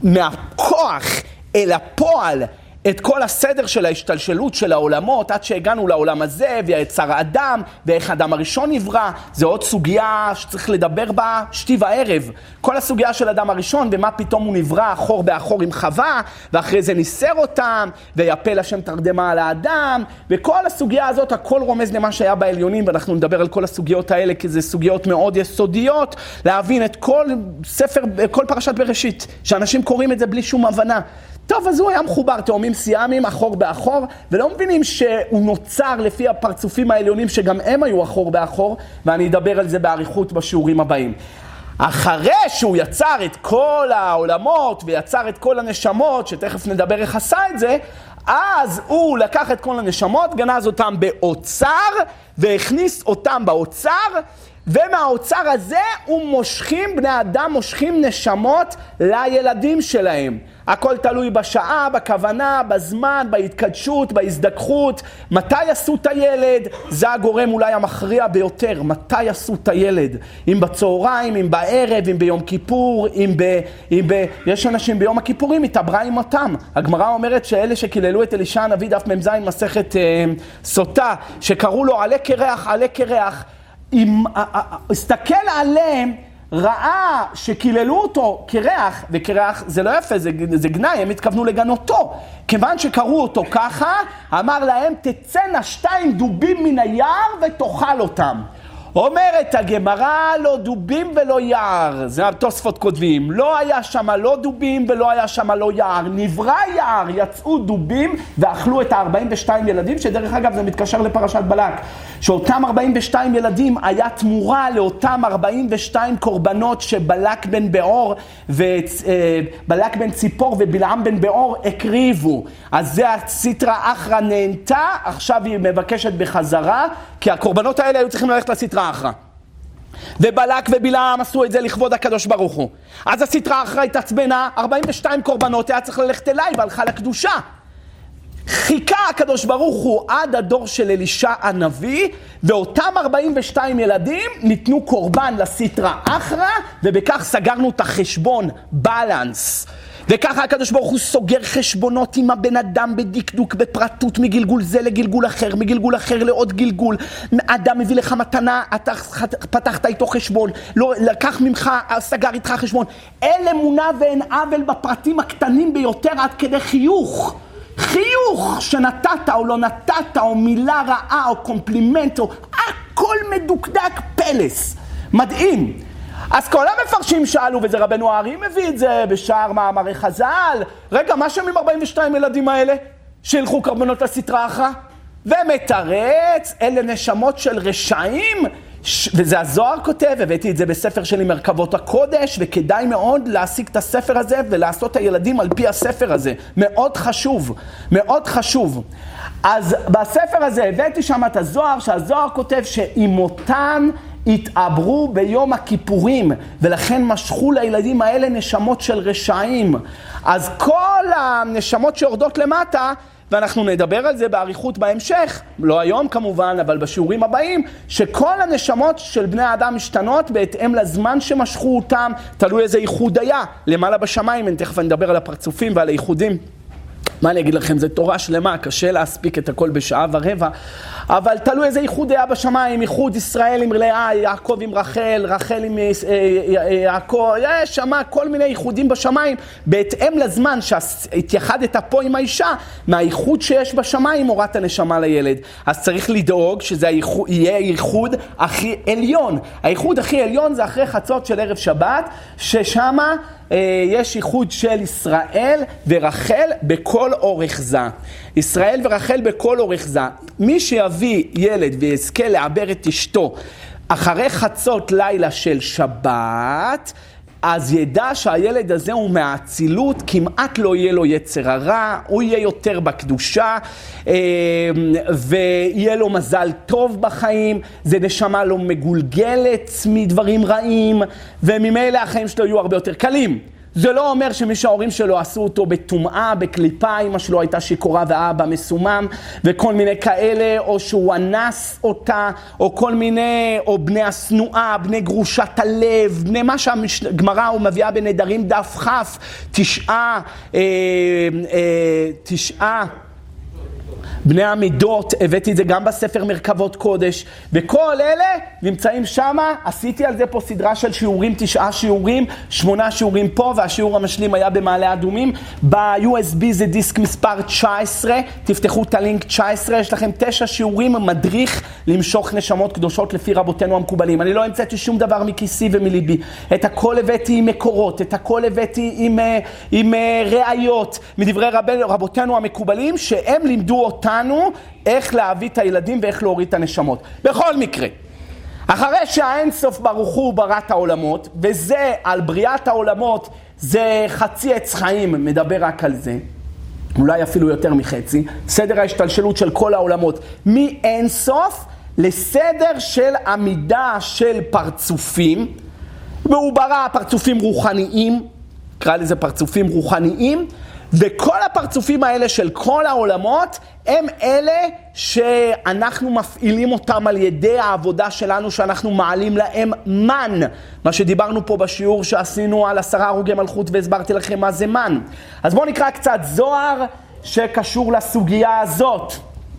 מהכוח אל הפועל את כל הסדר של ההשתלשלות של העולמות, עד שהגענו לעולם הזה, ויצר האדם, ואיך האדם הראשון נברא, זה עוד סוגיה שצריך לדבר בה שתי וערב. כל הסוגיה של האדם הראשון, ומה פתאום הוא נברא אחור באחור עם חווה, ואחרי זה ניסר אותם, ויפל השם תרדמה על האדם, וכל הסוגיה הזאת, הכל רומז למה שהיה בעליונים, ואנחנו נדבר על כל הסוגיות האלה, כי זה סוגיות מאוד יסודיות, להבין את כל ספר, כל פרשת בראשית, שאנשים קוראים את זה בלי שום הבנה. טוב, אז הוא היה מחובר, תאומים סיאמים, אחור באחור, ולא מבינים שהוא נוצר לפי הפרצופים העליונים, שגם הם היו אחור באחור, ואני אדבר על זה בעריכות בשיעורים הבאים. אחרי שהוא יצר את כל העולמות, ויצר את כל הנשמות, שתכף נדבר איך עשה את זה, אז הוא לקח את כל הנשמות, גנז אותם באוצר, והכניס אותם באוצר, ומהאוצר הזה הוא מושכים, בני אדם מושכים נשמות לילדים שלהם. הכל תלוי בשעה, בכוונה, בזמן, בהתקדשות, בהזדככות. מתי עשו את הילד? זה הגורם אולי המכריע ביותר. מתי עשו את הילד? אם בצהריים, אם בערב, אם ביום כיפור, אם ב... אם ב... יש אנשים ביום הכיפורים התעברה עם אותם. הגמרא אומרת שאלה שקיללו את אלישע הנביא, דף מ"ז מסכת אה, סוטה, שקראו לו עלה קרח, עלה קרח, אם הסתכל עליהם, ראה שקיללו אותו קרח, וקרח זה לא יפה, זה, זה גנאי, הם התכוונו לגנותו. כיוון שקראו אותו ככה, אמר להם, תצאנה שתיים דובים מן היער ותאכל אותם. אומרת הגמרא, לא דובים ולא יער, זה התוספות כותבים, לא היה שם לא דובים ולא היה שם לא יער, נברא יער, יצאו דובים ואכלו את ה-ארבעים ושתיים ילדים, שדרך אגב זה מתקשר לפרשת בלק, שאותם ארבעים ושתיים ילדים היה תמורה לאותם ארבעים ושתיים קורבנות שבלק בן בעור ובלק בן ציפור ובלעם בן בעור הקריבו. אז זה הסטרא אחרא נהנתה, עכשיו היא מבקשת בחזרה, כי הקורבנות האלה היו צריכים ללכת לסטרא אחרא. ובלק ובלעם עשו את זה לכבוד הקדוש ברוך הוא. אז הסטרא אחרא התעצבנה, ארבעים ושתיים קורבנות היה צריך ללכת אליי והלכה לקדושה. חיכה הקדוש ברוך הוא עד הדור של אלישע הנביא, ואותם ארבעים ושתיים ילדים ניתנו קורבן לסטרא אחרא, ובכך סגרנו את החשבון, בלנס. וככה הקדוש ברוך הוא סוגר חשבונות עם הבן אדם בדקדוק, בפרטות, מגלגול זה לגלגול אחר, מגלגול אחר לעוד גלגול. אדם מביא לך מתנה, אתה פתחת איתו חשבון, לא לקח ממך, סגר איתך חשבון. אין אמונה ואין עוול בפרטים הקטנים ביותר עד כדי חיוך. חיוך שנתת או לא נתת, או מילה רעה, או קומפלימנט, או הכל מדוקדק פלס. מדהים. אז כל המפרשים שאלו, וזה רבנו הארי מביא את זה בשער מאמרי חז"ל, רגע, מה שם עם ארבעים ושתיים ילדים האלה? שילכו קרבנות לסטרא אחרא? ומתרץ, אלה נשמות של רשעים, ש... וזה הזוהר כותב, הבאתי את זה בספר שלי מרכבות הקודש, וכדאי מאוד להשיג את הספר הזה ולעשות את הילדים על פי הספר הזה. מאוד חשוב, מאוד חשוב. אז בספר הזה הבאתי שם את הזוהר, שהזוהר כותב שאם אותן התעברו ביום הכיפורים, ולכן משכו לילדים האלה נשמות של רשעים. אז כל הנשמות שיורדות למטה, ואנחנו נדבר על זה בעריכות בהמשך, לא היום כמובן, אבל בשיעורים הבאים, שכל הנשמות של בני האדם משתנות בהתאם לזמן שמשכו אותם, תלוי איזה ייחוד היה, למעלה בשמיים, אני תכף נדבר על הפרצופים ועל הייחודים. מה אני אגיד לכם, זה תורה שלמה, קשה להספיק את הכל בשעה ורבע, אבל תלוי איזה ייחוד היה בשמיים, ייחוד ישראל עם לאה, יעקב עם רחל, רחל עם יעקב, יש שמה כל מיני ייחודים בשמיים, בהתאם לזמן שהתייחדת פה עם האישה, מהייחוד שיש בשמיים הורת הנשמה לילד. אז צריך לדאוג שזה יהיה ייחוד הכי עליון. הייחוד הכי עליון זה אחרי חצות של ערב שבת, ששמה יש ייחוד של ישראל ורחל בכל אורך זה. ישראל ורחל בכל אורך זה. מי שיביא ילד ויזכה לעבר את אשתו אחרי חצות לילה של שבת, אז ידע שהילד הזה הוא מהאצילות, כמעט לא יהיה לו יצר הרע, הוא יהיה יותר בקדושה, ויהיה לו מזל טוב בחיים, זה נשמה לא מגולגלת מדברים רעים, וממילא החיים שלו יהיו הרבה יותר קלים. זה לא אומר שמי שההורים שלו עשו אותו בטומאה, בקליפה, אמא שלו הייתה שיכורה ואבא מסומם, וכל מיני כאלה, או שהוא אנס אותה, או כל מיני, או בני השנואה, בני גרושת הלב, בני מה שהגמרא הוא מביאה בנדרים דף חף, תשעה, אה, אה, תשעה, בני המידות, הבאתי את זה גם בספר מרכבות קודש, וכל אלה נמצאים שמה, עשיתי על זה פה סדרה של שיעורים, תשעה שיעורים, שמונה שיעורים פה, והשיעור המשלים היה במעלה אדומים, ב-יו אס בי זה דיסק מספר תשע עשרה, תפתחו את הלינק תשע עשרה, יש לכם תשע שיעורים, מדריך למשוך נשמות קדושות לפי רבותינו המקובלים. אני לא המצאתי שום דבר מכיסי ומליבי, את הכל הבאתי עם מקורות, את הכל הבאתי עם, עם ראיות, מדברי רב, רבותינו המקובלים, שהם לימדו אותנו איך להביא את הילדים ואיך להוריד את הנשמות. בכל מקרה, אחרי שהאין סוף ברוך הוא ברא את העולמות, וזה על בריאת העולמות, זה חצי עץ חיים, מדבר רק על זה, אולי אפילו יותר מחצי, סדר ההשתלשלות של כל העולמות, מאין סוף לסדר של עמידה של פרצופים, והוא ברא פרצופים רוחניים, קרא לזה פרצופים רוחניים, וכל הפרצופים האלה של כל העולמות הם אלה שאנחנו מפעילים אותם על ידי העבודה שלנו, שאנחנו מעלים להם מן, מה שדיברנו פה בשיעור שעשינו על עשרה הרוגי מלכות והסברתי לכם מה זה מן. אז בואו נקרא קצת זוהר שקשור לסוגיה הזאת.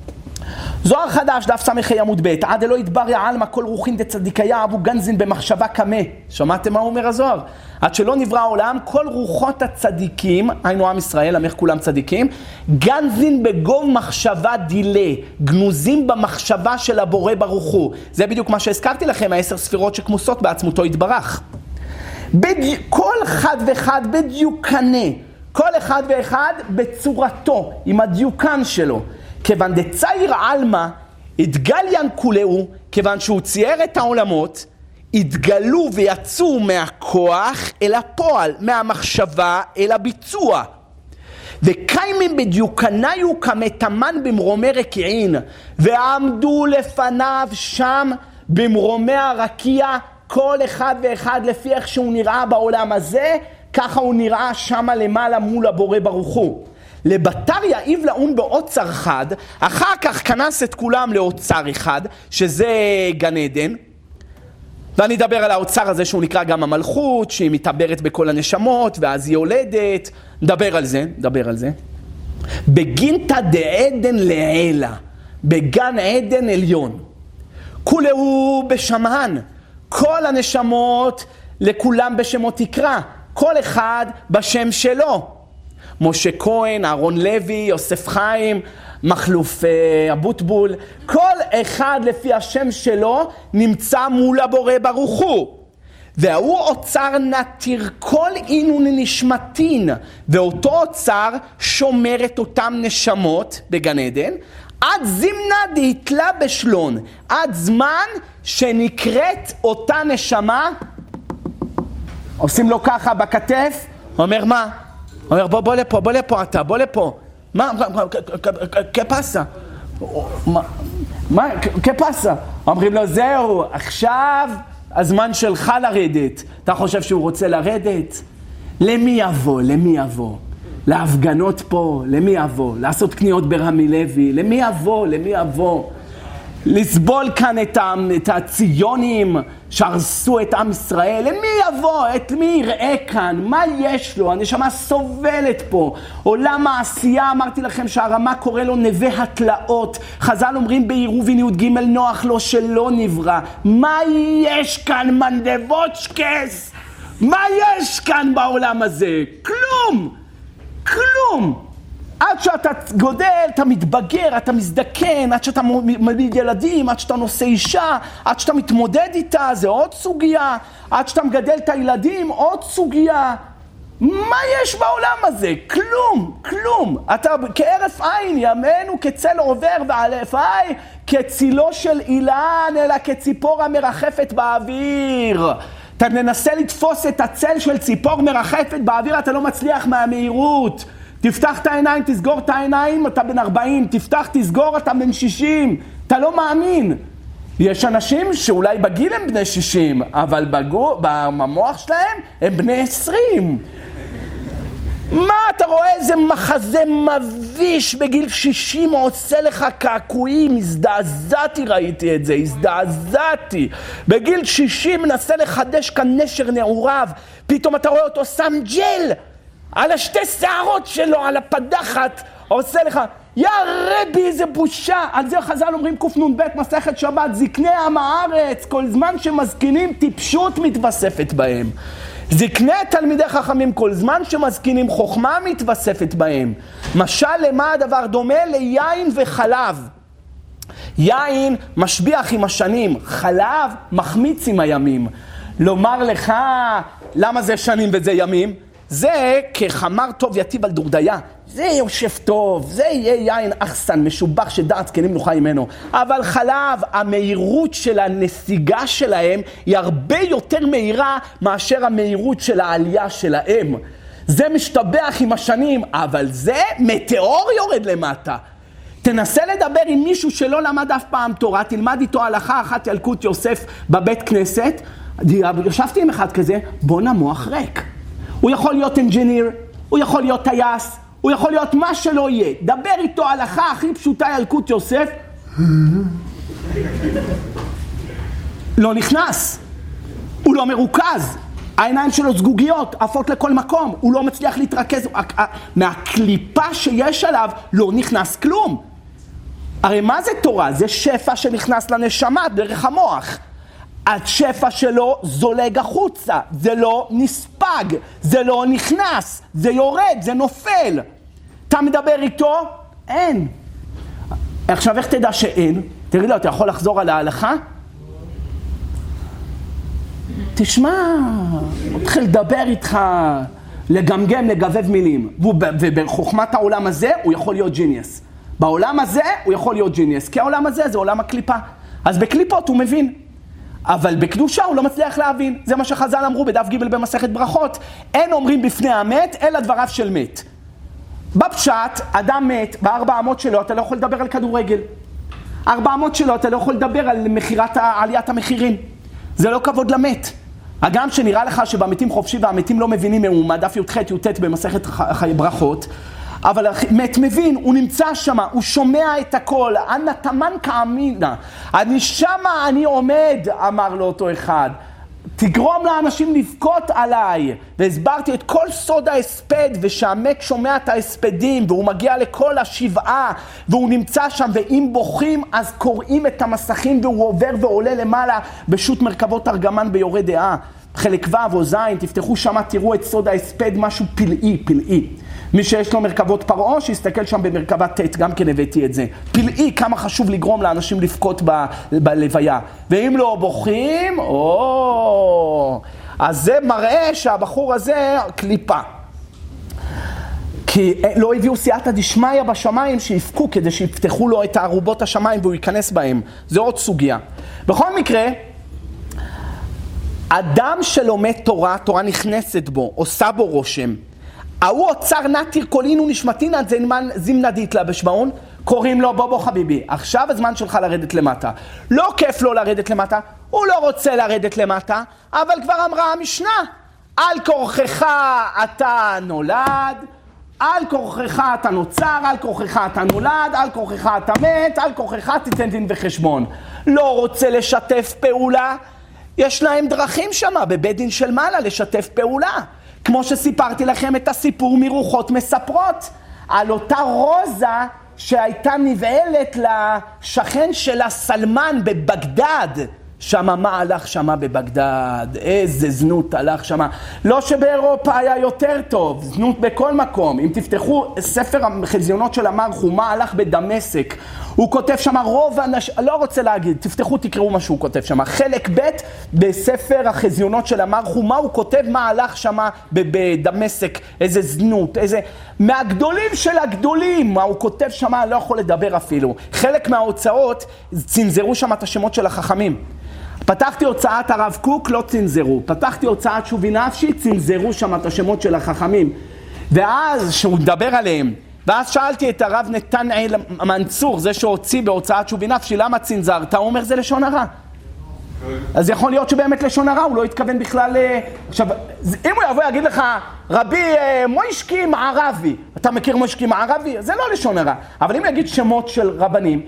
זוהר חדש, דף סמכי עמוד ב', עד אלוהי דבר יעלמה כל רוחין דצדיקיה אבו גנזין במחשבה קמה. שמעתם מה אומר הזוהר? עד שלא נברא העולם, כל רוחות הצדיקים, היינו עם ישראל, עמך כולם צדיקים, גנזין בגוב מחשבה דילה, גנוזים במחשבה של הבורא ברוך הוא. זה בדיוק מה שהזכרתי לכם, העשר ספירות שכמוסות בעצמותו יתברך. בדי... כל אחד ואחד בדיוקנה, כל אחד ואחד בצורתו, עם הדיוקן שלו. כיוון דצייר אלמה, התגליין כולהו, כיוון שהוא צייר את העולמות, התגלו ויצאו מהכוח אל הפועל, מהמחשבה אל הביצוע. וקיימים בדיוקניו כמתמן במרומי רקיעין, ועמדו לפניו שם במרומי הרקיע, כל אחד ואחד לפי איך שהוא נראה בעולם הזה, ככה הוא נראה שם למעלה מול הבורא ברוך הוא. לבטר יאיב לאון באוצר חד, אחר כך כנס את כולם לאוצר אחד, שזה גן עדן, ואני אדבר על האוצר הזה שהוא נקרא גם המלכות, שהיא מתעברת בכל הנשמות, ואז היא יולדת, נדבר על זה, נדבר על זה. בגינתא דעדן לעילה, בגן עדן עליון, כולהו בשמן, כל הנשמות לכולם בשמות תקרא, כל אחד בשם שלו. משה כהן, אהרון לוי, יוסף חיים, מחלוף אבוטבול, כל אחד לפי השם שלו נמצא מול הבורא ברוך הוא. והוא אוצר נתיר כל אינון נשמתין, ואותו אוצר שומר את אותם נשמות בגן עדן, עד זמנה דהתלה בשלון, עד זמן שנקראת אותה נשמה, עושים לו ככה בכתף, אומר מה? אומר בוא בוא לפה, בוא לפה אתה, בוא לפה. מה? כפסה. מה? מה? כפסה. אומרים לו זהו, עכשיו הזמן שלך לרדת. אתה חושב שהוא רוצה לרדת? למי יבוא? למי יבוא? להפגנות פה? למי יבוא? לעשות קניות ברמי לוי? למי יבוא? למי יבוא? לסבול כאן את, את הציונים שהרסו את עם ישראל? למי יבוא? את מי יראה כאן? מה יש לו? הנשמה סובלת פה. עולם העשייה, אמרתי לכם שהרמה קורא לו נווה התלאות. חז"ל אומרים בעירובין י' ג' נוח לו שלא נברא. מה יש כאן מנדבוצ'קס? מה יש כאן בעולם הזה? כלום! כלום! עד שאתה גודל, אתה מתבגר, אתה מזדקן, עד שאתה מוליד ילדים, עד שאתה נושא אישה, עד שאתה מתמודד איתה, זה עוד סוגיה. עד שאתה מגדל את הילדים, עוד סוגיה. מה יש בעולם הזה? כלום, כלום. אתה כערף עין, ימינו כצל עובר ועלף עין, כצילו של אילן, אלא כציפור המרחפת באוויר. אתה מנסה לתפוס את הצל של ציפור מרחפת באוויר, אתה לא מצליח מהמהירות. תפתח את העיניים, תסגור את העיניים, אתה בן ארבעים, תפתח, תסגור, אתה בן שישים, אתה לא מאמין. יש אנשים שאולי בגיל הם בני שישים, אבל בגו, במוח שלהם הם בני עשרים. מה אתה רואה? איזה מחזה מביש בגיל שישים עושה לך קעקועים. הזדעזעתי, ראיתי את זה, הזדעזעתי. בגיל שישים מנסה לחדש כאן נשר נעוריו, פתאום אתה רואה אותו שם ג'ל על השתי שערות שלו, על הפדחת, עושה לך, יא רבי, איזה בושה. על זה חז"ל אומרים קנ"ב מסכת שבת, זקני עם הארץ, כל זמן שמזקינים טיפשות מתווספת בהם. זקני תלמידי חכמים, כל זמן שמזקינים חוכמה מתווספת בהם. משל למה הדבר דומה? ליין וחלב. יין משביח עם השנים, חלב מחמיץ עם הימים. לומר לך, למה זה שנים וזה ימים? זה כחמר טוב יטיב על דורדיה, זה יושב טוב, זה יהיה יין אחסן, משובח שדעת זקנים נוחה ממנו. אבל חלב, המהירות של הנסיגה שלהם היא הרבה יותר מהירה מאשר המהירות של העלייה שלהם. זה משתבח עם השנים, אבל זה מטאור יורד למטה. תנסה לדבר עם מישהו שלא למד אף פעם תורה, תלמד איתו הלכה אחת ילקוט יוסף בבית כנסת, ישבתי עם אחד כזה, בוא נמוח ריק. הוא יכול להיות אנג'יניר, הוא יכול להיות טייס, הוא יכול להיות מה שלא יהיה. דבר איתו הלכה הכי פשוטה ילקוט יוסף, לא נכנס, הוא לא מרוכז, העיניים שלו סגוגיות, עפות לכל מקום, הוא לא מצליח להתרכז, מהקליפה שיש עליו לא נכנס כלום. הרי מה זה תורה? זה שפע שנכנס לנשמה דרך המוח. השפע שלו זולג החוצה, זה לא נספג, זה לא נכנס, זה יורד, זה נופל. אתה מדבר איתו? אין. עכשיו איך תדע שאין? תגיד לו, אתה יכול לחזור על ההלכה? תשמע, הוא מתחיל לדבר איתך, לגמגם, לגבב מילים. ובחוכמת העולם הזה הוא יכול להיות ג'יניוס. בעולם הזה הוא יכול להיות ג'יניוס, כי העולם הזה זה עולם הקליפה. אז בקליפות הוא מבין. אבל בקדושה הוא לא מצליח להבין. זה מה שחז"ל אמרו בדף ג' במסכת ברכות. אין אומרים בפני המת, אלא דבריו של מת. בפשט, אדם מת, בארבע אמות שלו אתה לא יכול לדבר על כדורגל. ארבע אמות שלו אתה לא יכול לדבר על מחירת, עליית המחירים. זה לא כבוד למת. הגם שנראה לך שבמתים חופשי והמתים לא מבינים מאומה, דף י"ח י"ט במסכת ברכות, אבל מת מבין, הוא נמצא שמה, הוא שומע את הכל, אנא תמן כאמינה, אני שמה, אני עומד, אמר לו אותו אחד, תגרום לאנשים לבכות עליי, והסברתי את כל סוד ההספד, ושהמת שומע את ההספדים, והוא מגיע לכל השבעה, והוא נמצא שם, ואם בוכים, אז קוראים את המסכים, והוא עובר ועולה למעלה, בשו"ת מרכבות ארגמן ביורה דעה. חלק ו' או ז', תפתחו שמה, תראו את סוד ההספד, משהו פלאי, פלאי. מי שיש לו מרכבות פרעה, שיסתכל שם במרכבת ט', גם כן הבאתי את זה. פלאי, כמה חשוב לגרום לאנשים לבכות ב- בלוויה. ואם לא בוכים, או... אז זה מראה שהבחור הזה קליפה. כי לא הביאו סייעתא דשמיא בשמיים שיפקו כדי שיפתחו לו את הערובות השמיים והוא ייכנס בהם. זה עוד סוגיה. בכל מקרה, אדם שלומד תורה, תורה נכנסת בו, עושה בו רושם. ההוא אוצר נתיר קולינו נשמתינא זימנא דיתלבש בהון, קוראים לו בוא בוא חביבי, עכשיו הזמן שלך לרדת למטה. לא כיף לו לרדת למטה, הוא לא רוצה לרדת למטה, אבל כבר אמרה המשנה, על כורכך אתה נולד, על כורכך אתה נוצר, על כורכך אתה נולד, על כורכך אתה מת, על כורכך תיתן דין וחשבון. לא רוצה לשתף פעולה, יש להם דרכים שמה בבית דין של מעלה לשתף פעולה. כמו שסיפרתי לכם את הסיפור מרוחות מספרות, על אותה רוזה שהייתה נבעלת לשכן שלה סלמן בבגדד. שמה מה הלך שמה בבגדד, איזה זנות הלך שמה. לא שבאירופה היה יותר טוב, זנות בכל מקום. אם תפתחו ספר החזיונות של המרחו, מה הלך בדמשק, הוא כותב שמה רוב האנשים, לא רוצה להגיד, תפתחו תקראו מה שהוא כותב שמה. חלק ב' בספר החזיונות של המרחו, מה הוא כותב, מה הלך שמה בדמשק, איזה זנות, איזה... מהגדולים של הגדולים, מה הוא כותב שמה, לא יכול לדבר אפילו. חלק מההוצאות צנזרו שמה את השמות של החכמים. פתחתי הוצאת הרב קוק, לא צנזרו. פתחתי הוצאת שובי נפשי, צנזרו שם את השמות של החכמים. ואז שהוא מדבר עליהם, ואז שאלתי את הרב נתנאל מנצור, זה שהוציא בהוצאת שובי נפשי, למה צנזרת? הוא אומר זה לשון הרע. אז יכול להיות שבאמת לשון הרע, הוא לא התכוון בכלל... עכשיו, אם הוא יבוא יגיד לך, רבי מוישקי מערבי, אתה מכיר מוישקי מערבי? זה לא לשון הרע. אבל אם יגיד שמות של רבנים,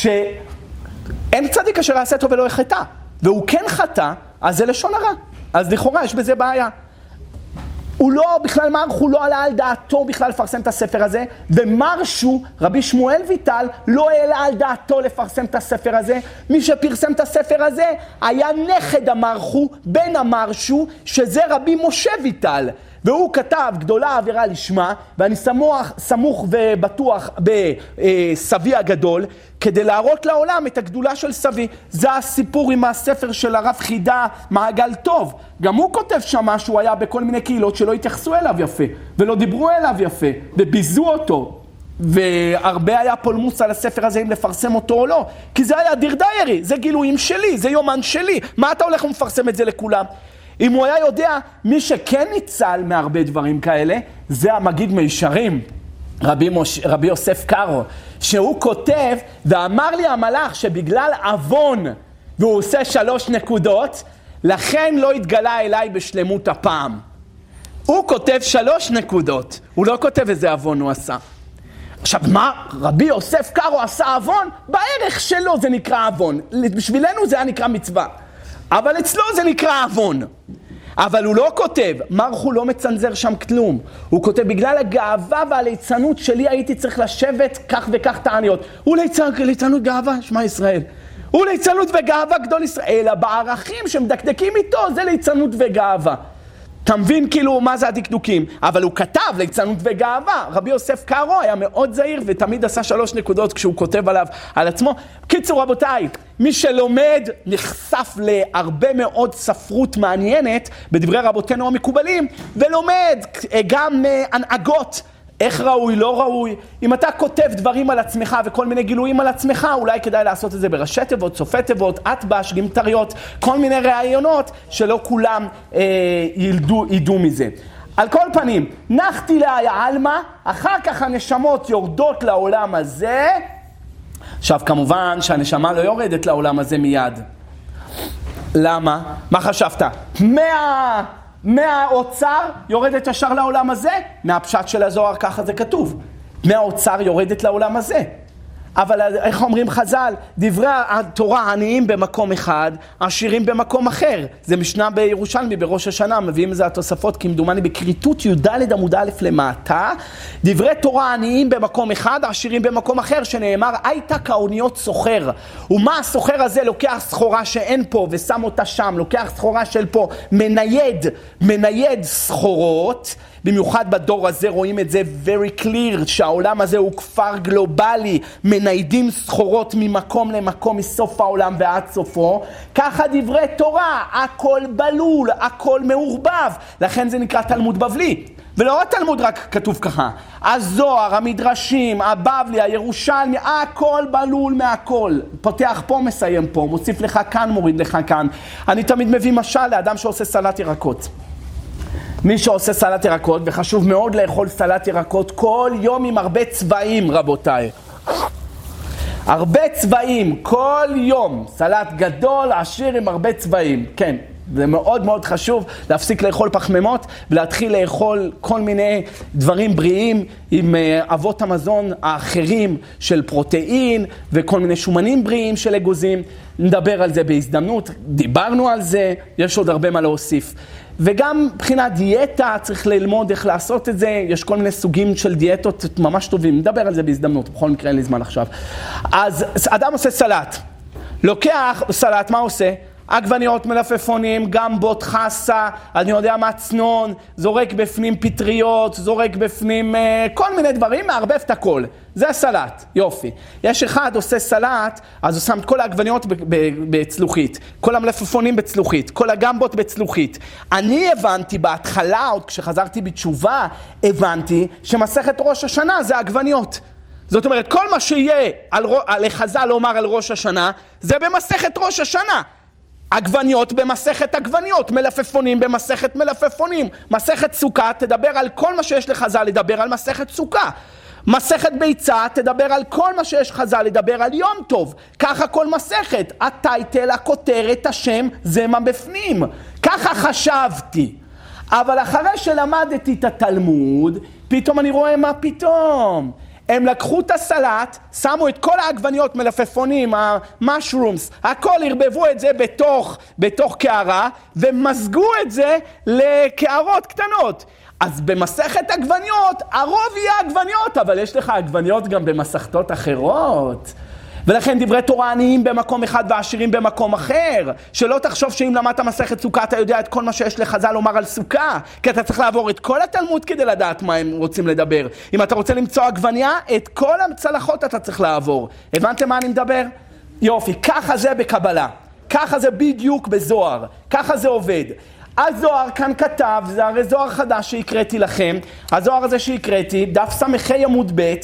שאין צדיק אשר יעשה טוב ולא יחטא, והוא כן חטא, אז זה לשון הרע. אז לכאורה יש בזה בעיה. הוא לא, בכלל מרח, הוא לא עלה על דעתו בכלל לפרסם את הספר הזה, ומרשו, רבי שמואל ויטל, לא העלה על דעתו לפרסם את הספר הזה. מי שפרסם את הספר הזה היה נכד המרחו, בן המרשו, שזה רבי משה ויטל. והוא כתב גדולה עבירה לשמה, ואני סמוך, סמוך ובטוח בסבי הגדול, כדי להראות לעולם את הגדולה של סבי. זה הסיפור עם הספר של הרב חידה, מעגל טוב. גם הוא כותב שם שהוא היה בכל מיני קהילות שלא התייחסו אליו יפה, ולא דיברו אליו יפה, וביזו אותו. והרבה היה פולמוס על הספר הזה אם לפרסם אותו או לא, כי זה היה דיר דיירי, זה גילויים שלי, זה יומן שלי. מה אתה הולך ומפרסם את זה לכולם? אם הוא היה יודע, מי שכן ניצל מהרבה דברים כאלה, זה המגיד מישרים, רבי, מוש... רבי יוסף קארו, שהוא כותב, ואמר לי המלאך שבגלל אבון, והוא עושה שלוש נקודות, לכן לא התגלה אליי בשלמות הפעם. הוא כותב שלוש נקודות, הוא לא כותב איזה אבון הוא עשה. עכשיו מה? רבי יוסף קארו עשה אבון? בערך שלו זה נקרא אבון. בשבילנו זה היה נקרא מצווה. אבל אצלו זה נקרא אבון. אבל הוא לא כותב, מרחו לא מצנזר שם כלום. הוא כותב, בגלל הגאווה והליצנות שלי הייתי צריך לשבת כך וכך תעניות. הוא ליצנות, ליצנות גאווה, שמע ישראל. הוא ליצנות וגאווה גדול ישראל. אלא בערכים שמדקדקים איתו זה ליצנות וגאווה. אתה מבין כאילו מה זה הדקדוקים, אבל הוא כתב ליצנות וגאווה. רבי יוסף קארו היה מאוד זהיר ותמיד עשה שלוש נקודות כשהוא כותב עליו על עצמו. קיצור רבותיי, מי שלומד נחשף להרבה מאוד ספרות מעניינת בדברי רבותינו המקובלים, ולומד גם הנהגות, איך ראוי, לא ראוי. אם אתה כותב דברים על עצמך וכל מיני גילויים על עצמך, אולי כדאי לעשות את זה בראשי תיבות, סופי תיבות, אטבש, גימטריות, כל מיני רעיונות שלא כולם אה, ילדו, ידעו מזה. על כל פנים, נחתי לה אלמה, אחר כך הנשמות יורדות לעולם הזה. עכשיו כמובן שהנשמה לא יורדת לעולם הזה מיד. למה? מה חשבת? מאה... מהאוצר יורדת ישר לעולם הזה, מהפשט של הזוהר ככה זה כתוב. מהאוצר יורדת לעולם הזה. אבל איך אומרים חז"ל? דברי התורה עניים במקום אחד, עשירים במקום אחר. זה משנה בירושלמי בראש השנה, מביאים לזה התוספות כמדומני בכריתות י"ד עמוד א' למטה. דברי תורה עניים במקום אחד, עשירים במקום אחר, שנאמר הייתה כאוניות סוחר. ומה הסוחר הזה לוקח סחורה שאין פה ושם אותה שם, לוקח סחורה של פה, מנייד, מנייד סחורות. במיוחד בדור הזה רואים את זה very clear, שהעולם הזה הוא כפר גלובלי, מניידים סחורות ממקום למקום, מסוף העולם ועד סופו. ככה דברי תורה, הכל בלול, הכל מעורבב. לכן זה נקרא תלמוד בבלי. ולא התלמוד רק כתוב ככה, הזוהר, המדרשים, הבבלי, הירושלמי, הכל בלול מהכל. פותח פה, מסיים פה, מוסיף לך כאן, מוריד לך כאן. אני תמיד מביא משל לאדם שעושה סלט ירקות. מי שעושה סלט ירקות, וחשוב מאוד לאכול סלט ירקות כל יום עם הרבה צבעים, רבותיי. הרבה צבעים, כל יום. סלט גדול, עשיר עם הרבה צבעים. כן, זה מאוד מאוד חשוב להפסיק לאכול פחמימות ולהתחיל לאכול כל מיני דברים בריאים עם אבות המזון האחרים של פרוטאין וכל מיני שומנים בריאים של אגוזים. נדבר על זה בהזדמנות, דיברנו על זה, יש עוד הרבה מה להוסיף. וגם מבחינת דיאטה צריך ללמוד איך לעשות את זה, יש כל מיני סוגים של דיאטות ממש טובים, נדבר על זה בהזדמנות, בכל מקרה אין לי זמן עכשיו. אז אדם עושה סלט, לוקח סלט, מה עושה? עגבניות, מלפפונים, גמבות, חסה, אני יודע מה, צנון, זורק בפנים פטריות, זורק בפנים אה, כל מיני דברים, מערבב את הכל. זה הסלט, יופי. יש אחד עושה סלט, אז הוא שם את כל העגבניות בצלוחית, כל המלפפונים בצלוחית, כל הגמבות בצלוחית. אני הבנתי בהתחלה, עוד כשחזרתי בתשובה, הבנתי שמסכת ראש השנה זה העגבניות. זאת אומרת, כל מה שיהיה על, על חז"ל לומר על ראש השנה, זה במסכת ראש השנה. עגבניות במסכת עגבניות, מלפפונים במסכת מלפפונים, מסכת סוכה תדבר על כל מה שיש לחז"ל לדבר על מסכת סוכה, מסכת ביצה תדבר על כל מה שיש חז"ל לדבר על יום טוב. ככה כל מסכת, הטייטל, הכותרת, השם, זה מה בפנים. ככה חשבתי. אבל אחרי שלמדתי את התלמוד, פתאום אני רואה מה פתאום. הם לקחו את הסלט, שמו את כל העגבניות, מלפפונים, המשרומס, הכל הרבבו את זה בתוך, בתוך קערה, ומזגו את זה לקערות קטנות. אז במסכת עגבניות, הרוב יהיה עגבניות, אבל יש לך עגבניות גם במסכתות אחרות. ולכן דברי תורה עניים במקום אחד ועשירים במקום אחר. שלא תחשוב שאם למדת מסכת סוכה אתה יודע את כל מה שיש לחז"ל לומר על סוכה, כי אתה צריך לעבור את כל התלמוד כדי לדעת מה הם רוצים לדבר. אם אתה רוצה למצוא עגבניה, את כל הצלחות אתה צריך לעבור. הבנתם מה אני מדבר? יופי, ככה זה בקבלה, ככה זה בדיוק בזוהר, ככה זה עובד. הזוהר כאן כתב, זה הרי זוהר חדש שהקראתי לכם, הזוהר הזה שהקראתי, דף סמכי עמוד ב',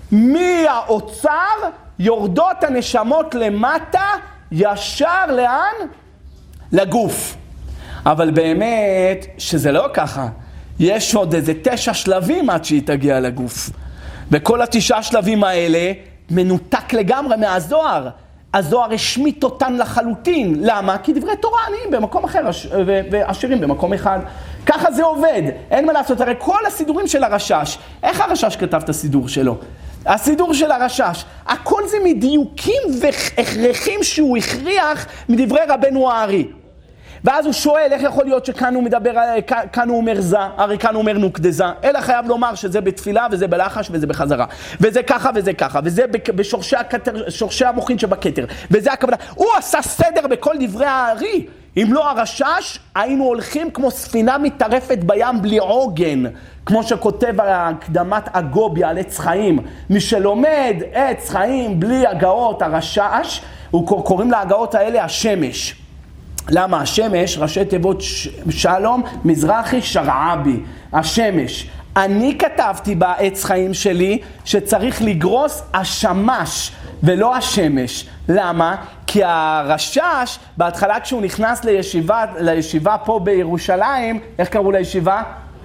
מהאוצר יורדות הנשמות למטה, ישר לאן? לגוף. אבל באמת שזה לא ככה. יש עוד איזה תשע שלבים עד שהיא תגיע לגוף. וכל התשעה שלבים האלה מנותק לגמרי מהזוהר. הזוהר השמיט אותן לחלוטין. למה? כי דברי תורה עניים במקום אחר ועשירים במקום אחד. ככה זה עובד. אין מה לעשות. הרי כל הסידורים של הרשש, איך הרשש כתב את הסידור שלו? הסידור של הרשש, הכל זה מדיוקים והכרחים שהוא הכריח מדברי רבנו הארי. ואז הוא שואל איך יכול להיות שכאן הוא מדבר, כאן הוא אומר זה, הרי כאן הוא אומר נוקדזה, אלא חייב לומר שזה בתפילה וזה בלחש וזה בחזרה, וזה ככה וזה ככה, וזה בשורשי הכתר, שורשי המוחין שבכתר, וזה הכוונה. הוא עשה סדר בכל דברי הארי. אם לא הרשש, היינו הולכים כמו ספינה מתערפת בים בלי עוגן, כמו שכותב הקדמת אגוביה על עץ חיים. מי שלומד עץ חיים בלי הגאות הרשש, הוא קוראים להגאות האלה השמש. למה? השמש, ראשי תיבות שלום, מזרחי, שרעבי, השמש. אני כתבתי בעץ חיים שלי שצריך לגרוס השמש ולא השמש. למה? כי הרשש, בהתחלה כשהוא נכנס לישיבה, לישיבה פה בירושלים, איך קראו לישיבה?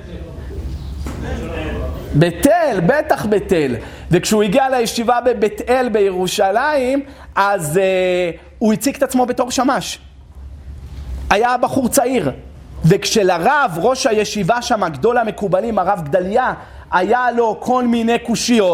בית אל, בטח בית אל. וכשהוא הגיע לישיבה בבית אל בירושלים, אז uh, הוא הציג את עצמו בתור שמש. היה בחור צעיר, וכשלרב, ראש הישיבה שם, גדול המקובלים, הרב גדליה, היה לו כל מיני קושיות,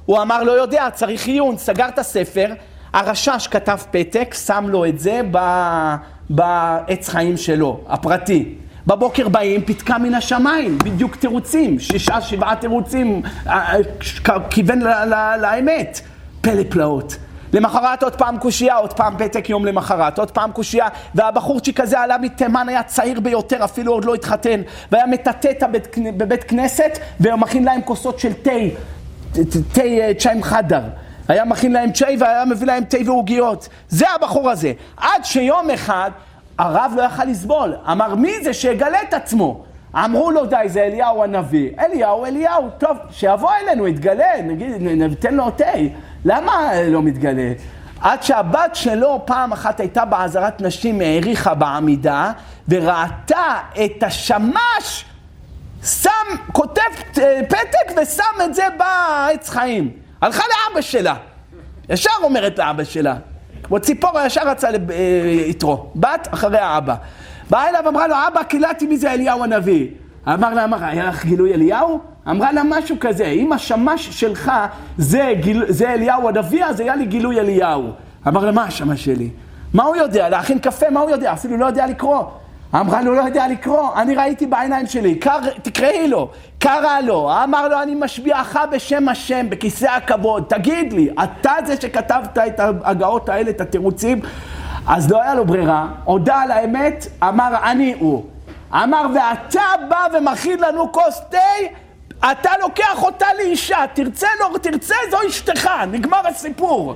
הוא אמר לא יודע, צריך עיון, סגר את הספר, הרשש כתב פתק, שם לו את זה בעץ חיים שלו, הפרטי. בבוקר באים, פתקה מן השמיים, בדיוק תירוצים, שישה, שבעה תירוצים, כיוון לאמת, פלא פלאות. למחרת עוד פעם קושייה, עוד פעם פתק יום למחרת, עוד פעם קושייה, והבחורצ'יק הזה עלה מתימן, היה צעיר ביותר, אפילו עוד לא התחתן, והיה מטטט בבית כנסת, ומכין להם כוסות של תה, תה צ'יים חדר. היה מכין להם צ'י והיה מביא להם תה ועוגיות. זה הבחור הזה. עד שיום אחד הרב לא יכל לסבול. אמר, מי זה שיגלה את עצמו? אמרו לו, די, זה אליהו הנביא. אליהו, אליהו, טוב, שיבוא אלינו, יתגלה, נגיד, ניתן לו תה. למה לא מתגלה? עד שהבת שלו פעם אחת הייתה בעזרת נשים, העריכה בעמידה, וראתה את השמש, שם, כותב פתק ושם את זה בעץ חיים. הלכה לאבא שלה, ישר אומרת לאבא שלה, כמו ציפור ישר רצה ליתרו, בת אחרי האבא. באה אליו, אמרה לו, אבא, קיללתי מי זה אליהו הנביא. אמר לה, אמר, היה לך גילוי אליהו? אמרה לה משהו כזה, אם השמש שלך זה, גיל, זה אליהו הנביא, אז היה לי גילוי אליהו. אמר לה, מה השמש שלי? מה הוא יודע? להכין קפה, מה הוא יודע? אפילו לא יודע לקרוא. אמרה לו, לא יודע לקרוא, אני ראיתי בעיניים שלי, קר, תקראי לו, קרא לו, אמר לו, אני משביעך בשם השם, בכיסא הכבוד, תגיד לי, אתה זה שכתבת את ההגאות האלה, את התירוצים? אז לא היה לו ברירה, הודע על האמת, אמר, אני הוא. אמר, ואתה בא ומכין לנו כוס תה, אתה לוקח אותה לאישה, תרצה לא תרצה, זו אשתך, נגמר הסיפור.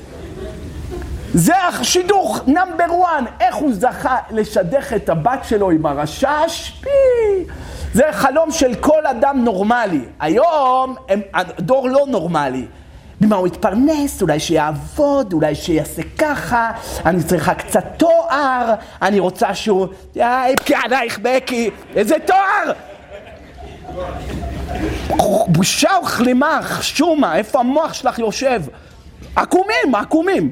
זה השידוך נאמבר וואן, איך הוא זכה לשדך את הבת שלו עם הרשש, פי. זה חלום של כל אדם נורמלי. היום הם, הדור לא נורמלי. ממה הוא יתפרנס, אולי שיעבוד, אולי שיעשה ככה, אני צריכה קצת תואר, אני רוצה שהוא, יא, אבקי עלייך בקי, איזה תואר? בושה וכלימה, חשומה, איפה המוח שלך יושב? עקומים, עקומים.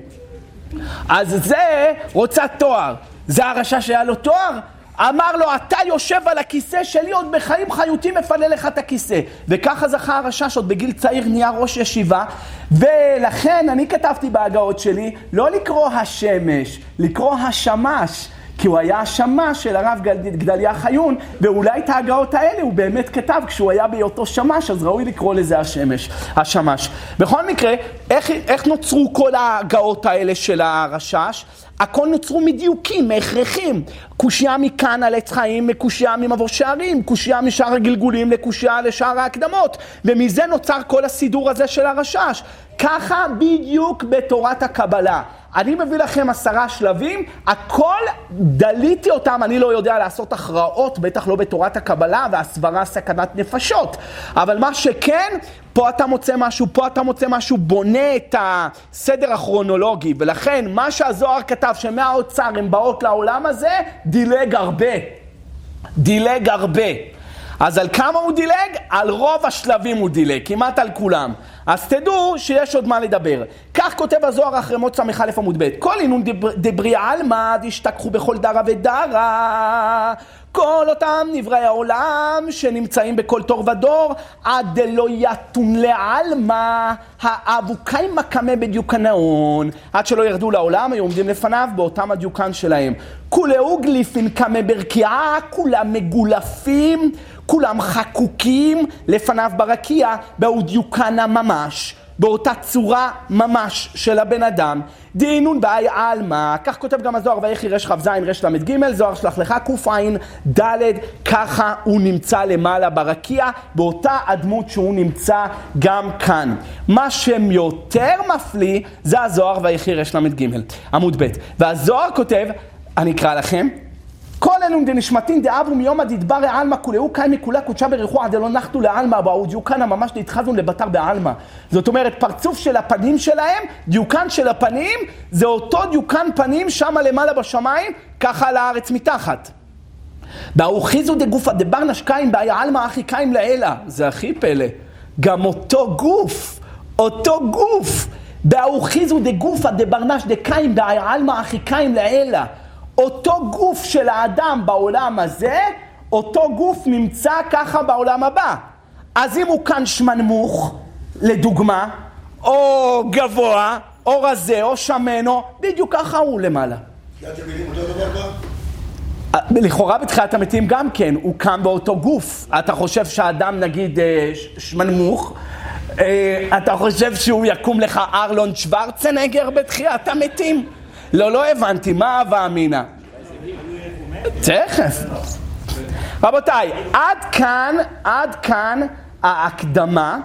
אז זה רוצה תואר. זה הרשע שהיה לו תואר? אמר לו, אתה יושב על הכיסא שלי, עוד בחיים חיותי מפנה לך את הכיסא. וככה זכה הרשע שעוד בגיל צעיר נהיה ראש ישיבה. ולכן אני כתבתי בהגאות שלי, לא לקרוא השמש, לקרוא השמש. כי הוא היה השמש של הרב גדליה חיון, ואולי את ההגאות האלה הוא באמת כתב כשהוא היה בהיותו שמש, אז ראוי לקרוא לזה השמש, השמש. בכל מקרה, איך, איך נוצרו כל ההגאות האלה של הרשש? הכל נוצרו מדיוקים, מהכרחים. קושיה מכאן על עץ חיים, קושיה ממבוא שערים, קושיה משאר הגלגולים לקושיה לשאר ההקדמות. ומזה נוצר כל הסידור הזה של הרשש. ככה בדיוק בתורת הקבלה. אני מביא לכם עשרה שלבים, הכל דליתי אותם, אני לא יודע לעשות הכרעות, בטח לא בתורת הקבלה, והסברה סכנת נפשות. אבל מה שכן, פה אתה מוצא משהו, פה אתה מוצא משהו, בונה את הסדר הכרונולוגי, ולכן מה שהזוהר כתב, שמהאוצר הם באות לעולם הזה, דילג הרבה. דילג הרבה. אז על כמה הוא דילג? על רוב השלבים הוא דילג, כמעט על כולם. אז תדעו שיש עוד מה לדבר. כך כותב הזוהר אחרי מות סמך א' עמוד ב'. כל אינון דברי עלמא דשתכחו בכל דרה ודרה. כל אותם נבראי העולם שנמצאים בכל תור ודור, עד דלא יתון לעלמא, האבו קיימא קמא בדיוקנאון. עד שלא ירדו לעולם, היו עומדים לפניו באותם הדיוקן שלהם. כולהו גליפין קמא ברקיעה, כולם מגולפים, כולם חקוקים לפניו ברקיע, באו דיוקנה ממש, באותה צורה ממש של הבן אדם. דינון באי אלמה, כך כותב גם הזוהר, ויחי רש חב זין רש למד ג' זוהר שלח לך קוף עין ד', ככה הוא נמצא למעלה ברקיע, באותה הדמות שהוא נמצא גם כאן. מה שיותר מפליא זה הזוהר ויחי רש למד ג' עמוד ב', והזוהר כותב, אני אקרא לכם, כל אלו דנשמתין דאבו מיום הדדבר העלמא כולהו קיימי כולה קודשה בריחו עד לא נחתו לעלמא, באו דיוקנה ממש להתחזו לבטר בעלמא. זאת אומרת, פרצוף של הפנים שלהם, דיוקן של הפנים, זה אותו דיוקן פנים שמה למעלה בשמיים, ככה על הארץ מתחת. באו חיזו דגופה דבר נשקיים, באי העלמא אחי קיים לאלה. זה הכי פלא. גם אותו גוף, אותו גוף. באו חיזו דגופה דברנש דקיים, באי העלמא אחי קיים לאלה. אותו גוף של האדם בעולם הזה, אותו גוף נמצא ככה בעולם הבא. אז אם הוא כאן שמנמוך, לדוגמה, או גבוה, או רזה, או שמנו, בדיוק ככה הוא למעלה. תחיית המתים אותו דבר גם? לכאורה בתחיית המתים גם כן, הוא קם באותו גוף. אתה חושב שהאדם נגיד שמנמוך, אתה חושב שהוא יקום לך ארלון שוורצנגר בתחיית המתים? לא, לא הבנתי, מה הווה אמינה? תכף. רבותיי, עד כאן, עד כאן ההקדמה,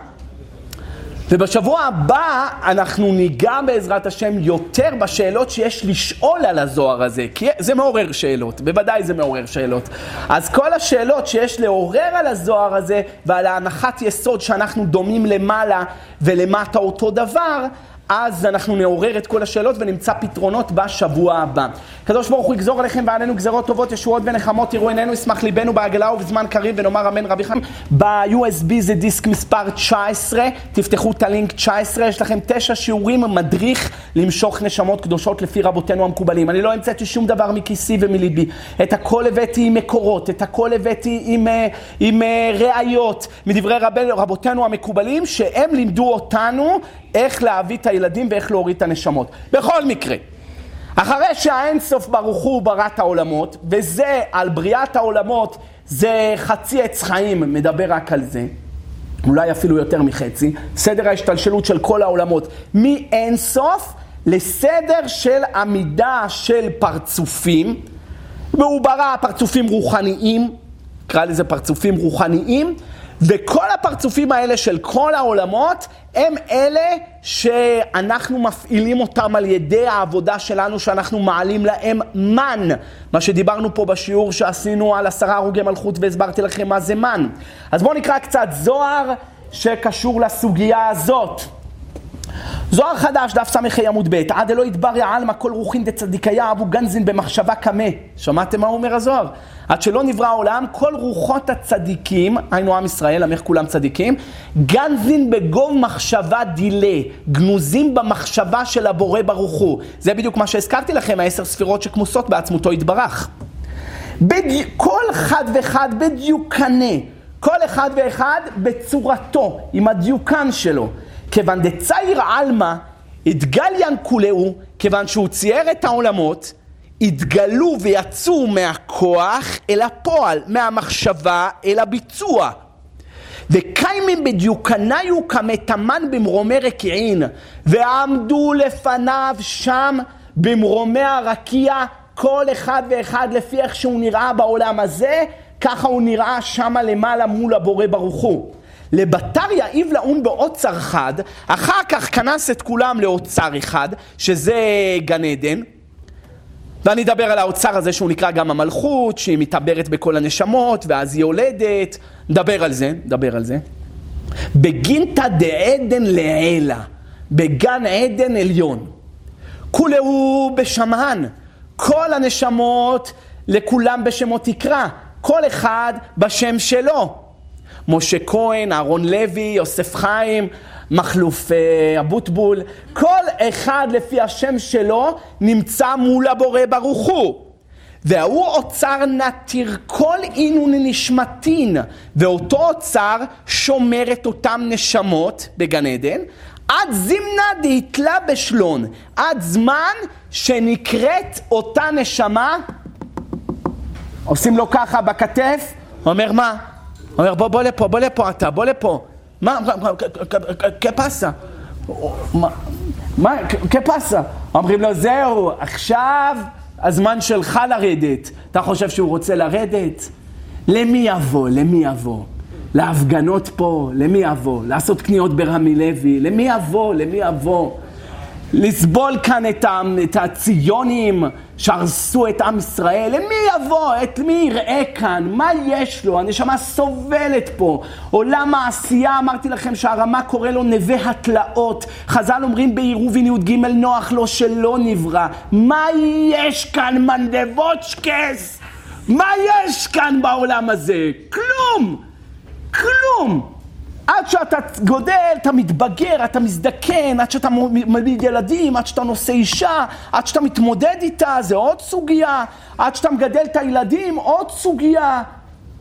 ובשבוע הבא אנחנו ניגע בעזרת השם יותר בשאלות שיש לשאול על הזוהר הזה, כי זה מעורר שאלות, בוודאי זה מעורר שאלות. אז כל השאלות שיש לעורר על הזוהר הזה ועל ההנחת יסוד שאנחנו דומים למעלה ולמטה אותו דבר, אז אנחנו נעורר את כל השאלות ונמצא פתרונות בשבוע הבא. קדוש ברוך הוא יגזור עליכם ועלינו גזרות טובות, ישועות ונחמות, יראו עינינו, ישמח ליבנו בעגלה ובזמן קריב ונאמר אמן רבי חיים. ב-יו אס בי זה דיסק מספר תשע עשרה, תפתחו את הלינק תשע עשרה, יש לכם תשע שיעורים מדריך למשוך נשמות קדושות לפי רבותינו המקובלים. אני לא המצאתי שום דבר מכיסי ומליבי. את הכל הבאתי עם מקורות, את הכל הבאתי עם, עם ראיות מדברי רב, רבותינו המקובלים, שהם לימדו אותנו איך להביא את הילדים ואיך להוריד את הנשמות. בכל מקרה, אחרי שהאין סוף ברוך הוא ברא את העולמות, וזה על בריאת העולמות, זה חצי עץ חיים, מדבר רק על זה, אולי אפילו יותר מחצי, סדר ההשתלשלות של כל העולמות, מאין סוף לסדר של עמידה של פרצופים, והוא ברא פרצופים רוחניים, קרא לזה פרצופים רוחניים, וכל הפרצופים האלה של כל העולמות הם אלה שאנחנו מפעילים אותם על ידי העבודה שלנו, שאנחנו מעלים להם מן. מה שדיברנו פה בשיעור שעשינו על עשרה הרוגי מלכות והסברתי לכם מה זה מן. אז בואו נקרא קצת זוהר שקשור לסוגיה הזאת. זוהר חדש, דף סמכי עמוד ב', עד אלוהי דבריה עלמא כל רוחין דצדיקיה אבו גנזין במחשבה קמה. שמעתם מה אומר הזוהר? עד שלא נברא העולם, כל רוחות הצדיקים, היינו עם ישראל, עמך כולם צדיקים, גנזין בגוב מחשבה דילה, גנוזים במחשבה של הבורא ברוך הוא. זה בדיוק מה שהזכרתי לכם, העשר ספירות שכמוסות בעצמותו יתברך. בדי... כל אחד ואחד בדיוקנה, כל אחד ואחד בצורתו, עם הדיוקן שלו. כיוון דצייר עלמא, התגליין כולהו, כיוון שהוא צייר את העולמות, התגלו ויצאו מהכוח אל הפועל, מהמחשבה אל הביצוע. וקיימים בדיוקניו כמתמן במרומי רקיעין, ועמדו לפניו שם במרומי הרקיע, כל אחד ואחד לפי איך שהוא נראה בעולם הזה, ככה הוא נראה שם למעלה מול הבורא ברוך הוא. לבטר יאיב לאון באוצר אחד, אחר כך כנס את כולם לאוצר אחד, שזה גן עדן, ואני אדבר על האוצר הזה שהוא נקרא גם המלכות, שהיא מתעברת בכל הנשמות, ואז היא יולדת, נדבר על זה, נדבר על זה. בגינתא דעדן לעילה, בגן עדן עליון, כולהו בשמן, כל הנשמות לכולם בשמות תקרא, כל אחד בשם שלו. משה כהן, אהרון לוי, יוסף חיים, מחלוף אבוטבול, כל אחד לפי השם שלו נמצא מול הבורא ברוך הוא. והוא אוצר נתיר כל אינון נשמתין, ואותו אוצר שומר את אותם נשמות בגן עדן, עד זמנה דהתלה בשלון, עד זמן שנקראת אותה נשמה, עושים לו ככה בכתף, אומר מה? אומר בוא בוא לפה, בוא לפה אתה, בוא לפה. מה? כפסה. מה? כפסה. אומרים לו זהו, עכשיו הזמן שלך לרדת. אתה חושב שהוא רוצה לרדת? למי יבוא? למי יבוא? להפגנות פה? למי יבוא? לעשות קניות ברמי לוי? למי יבוא? למי יבוא? לסבול כאן את, את הציונים שהרסו את עם ישראל, למי יבוא? את מי יראה כאן? מה יש לו? הנשמה סובלת פה. עולם העשייה, אמרתי לכם שהרמה קורא לו נווה התלאות. חז"ל אומרים בעירובין י' ג' נוח לו שלא נברא. מה יש כאן מנדבוצ'קס? מה יש כאן בעולם הזה? כלום! כלום! עד שאתה גודל, אתה מתבגר, אתה מזדקן, עד שאתה מוליד ילדים, עד שאתה נושא אישה, עד שאתה מתמודד איתה, זה עוד סוגיה. עד שאתה מגדל את הילדים, עוד סוגיה.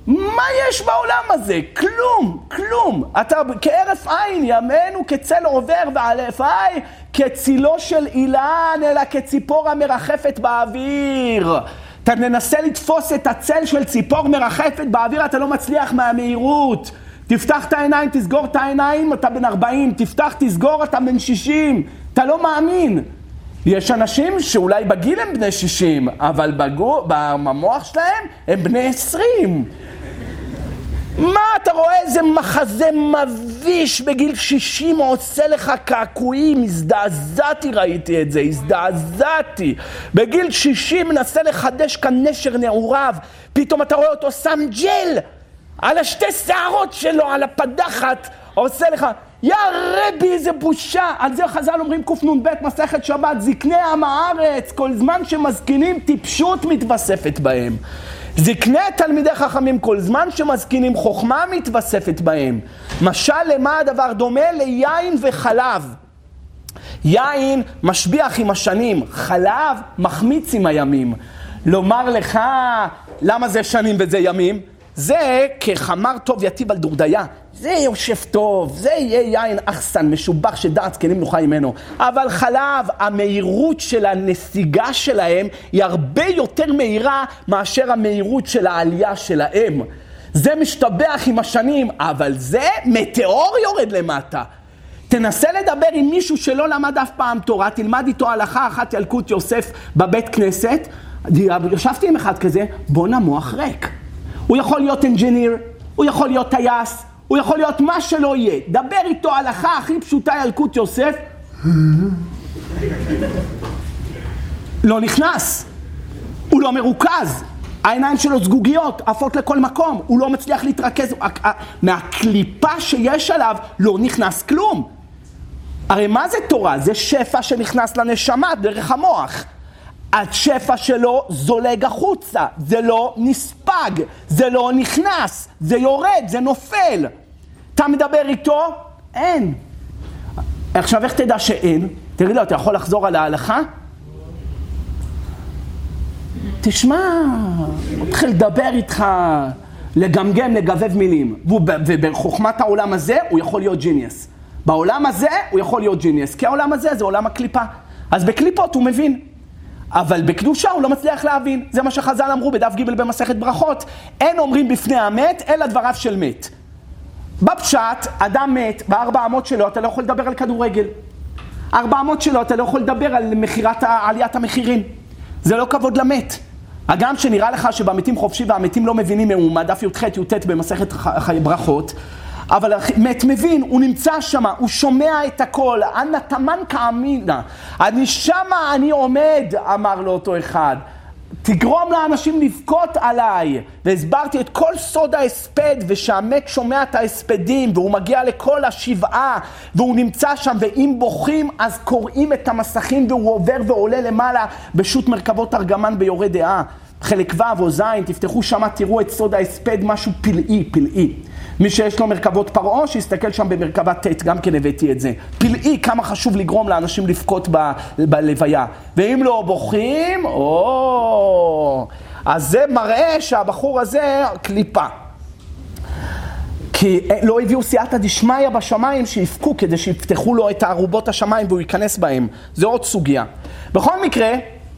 מה יש בעולם הזה? כלום, כלום. אתה כערף עין, ימינו כצל עובר, ועלף עי כצילו של אילן, אלא כציפור המרחפת באוויר. אתה מנסה לתפוס את הצל של ציפור מרחפת באוויר, אתה לא מצליח מהמהירות. תפתח את העיניים, תסגור את העיניים, אתה בן ארבעים, תפתח, תסגור, אתה בן שישים. אתה לא מאמין. יש אנשים שאולי בגיל הם בני שישים, אבל בגו, במוח שלהם הם בני עשרים. מה אתה רואה? איזה מחזה מביש בגיל שישים עושה לך קעקועים. הזדעזעתי, ראיתי את זה, הזדעזעתי. בגיל שישים מנסה לחדש כאן נשר נעוריו, פתאום אתה רואה אותו שם ג'ל על השתי שערות שלו, על הפדחת, עושה לך, יא רבי, איזה בושה. על זה חז"ל אומרים קנ"ב מסכת שבת, זקני עם הארץ, כל זמן שמזקינים טיפשות מתווספת בהם. זקני תלמידי חכמים, כל זמן שמזקינים חוכמה מתווספת בהם. משל למה הדבר דומה? ליין וחלב. יין משביח עם השנים, חלב מחמיץ עם הימים. לומר לך, למה זה שנים וזה ימים? זה כחמר טוב יטיב על דורדיה. זה יושב טוב, זה יהיה יין אחסן, משובח שדעת זקנים נוחה ממנו. אבל חלב, המהירות של הנסיגה שלהם היא הרבה יותר מהירה מאשר המהירות של העלייה שלהם. זה משתבח עם השנים, אבל זה מטאור יורד למטה. תנסה לדבר עם מישהו שלא למד אף פעם תורה, תלמד איתו הלכה אחת ילקוט יוסף בבית כנסת. ישבתי עם אחד כזה, בוא נמוח ריק. הוא יכול להיות אנג'יניר, הוא יכול להיות טייס, הוא יכול להיות מה שלא יהיה. דבר איתו הלכה הכי פשוטה ילקוט יוסף. לא נכנס. הוא לא מרוכז. העיניים שלו סגוגיות, עפות לכל מקום. הוא לא מצליח להתרכז. מהקליפה שיש עליו לא נכנס כלום. הרי מה זה תורה? זה שפע שנכנס לנשמה דרך המוח. השפע שלו זולג החוצה, זה לא נספג, זה לא נכנס, זה יורד, זה נופל. אתה מדבר איתו? אין. עכשיו איך תדע שאין? תגיד לו, אתה יכול לחזור על ההלכה? תשמע, הוא מתחיל לדבר איתך, לגמגם, לגבב מילים. ובחוכמת העולם הזה הוא יכול להיות ג'יניוס. בעולם הזה הוא יכול להיות ג'יניוס, כי העולם הזה זה עולם הקליפה. אז בקליפות הוא מבין. אבל בקדושה הוא לא מצליח להבין. זה מה שחז"ל אמרו בדף ג' במסכת ברכות. אין אומרים בפני המת, אלא דבריו של מת. בפשט, אדם מת, בארבע אמות שלו אתה לא יכול לדבר על כדורגל. ארבע אמות שלו אתה לא יכול לדבר על מחירת, עליית המחירים. זה לא כבוד למת. הגם שנראה לך שבמתים חופשי והמתים לא מבינים מאומה, דף י"ח י"ט במסכת ברכות, אבל מת מבין, הוא נמצא שם, הוא שומע את הכל. אנא תמן כאמינה. אני שמה, אני עומד, אמר לו אותו אחד. תגרום לאנשים לבכות עליי. והסברתי את כל סוד ההספד, ושהמת שומע את ההספדים, והוא מגיע לכל השבעה, והוא נמצא שם, ואם בוכים, אז קוראים את המסכים, והוא עובר ועולה למעלה, בשו"ת מרכבות ארגמן ביורה דעה. חלק ו' או ז', תפתחו שם, תראו את סוד ההספד, משהו פלאי, פלאי. מי שיש לו מרכבות פרעה, שיסתכל שם במרכבת ט', גם כן הבאתי את זה. פלאי, כמה חשוב לגרום לאנשים לבכות ב- בלוויה. ואם לא בוכים, או... אז זה מראה שהבחור הזה קליפה. כי לא הביאו סייעתא דשמיא בשמיים שיפקו, כדי שיפתחו לו את הערובות השמיים והוא ייכנס בהם. זה עוד סוגיה. בכל מקרה,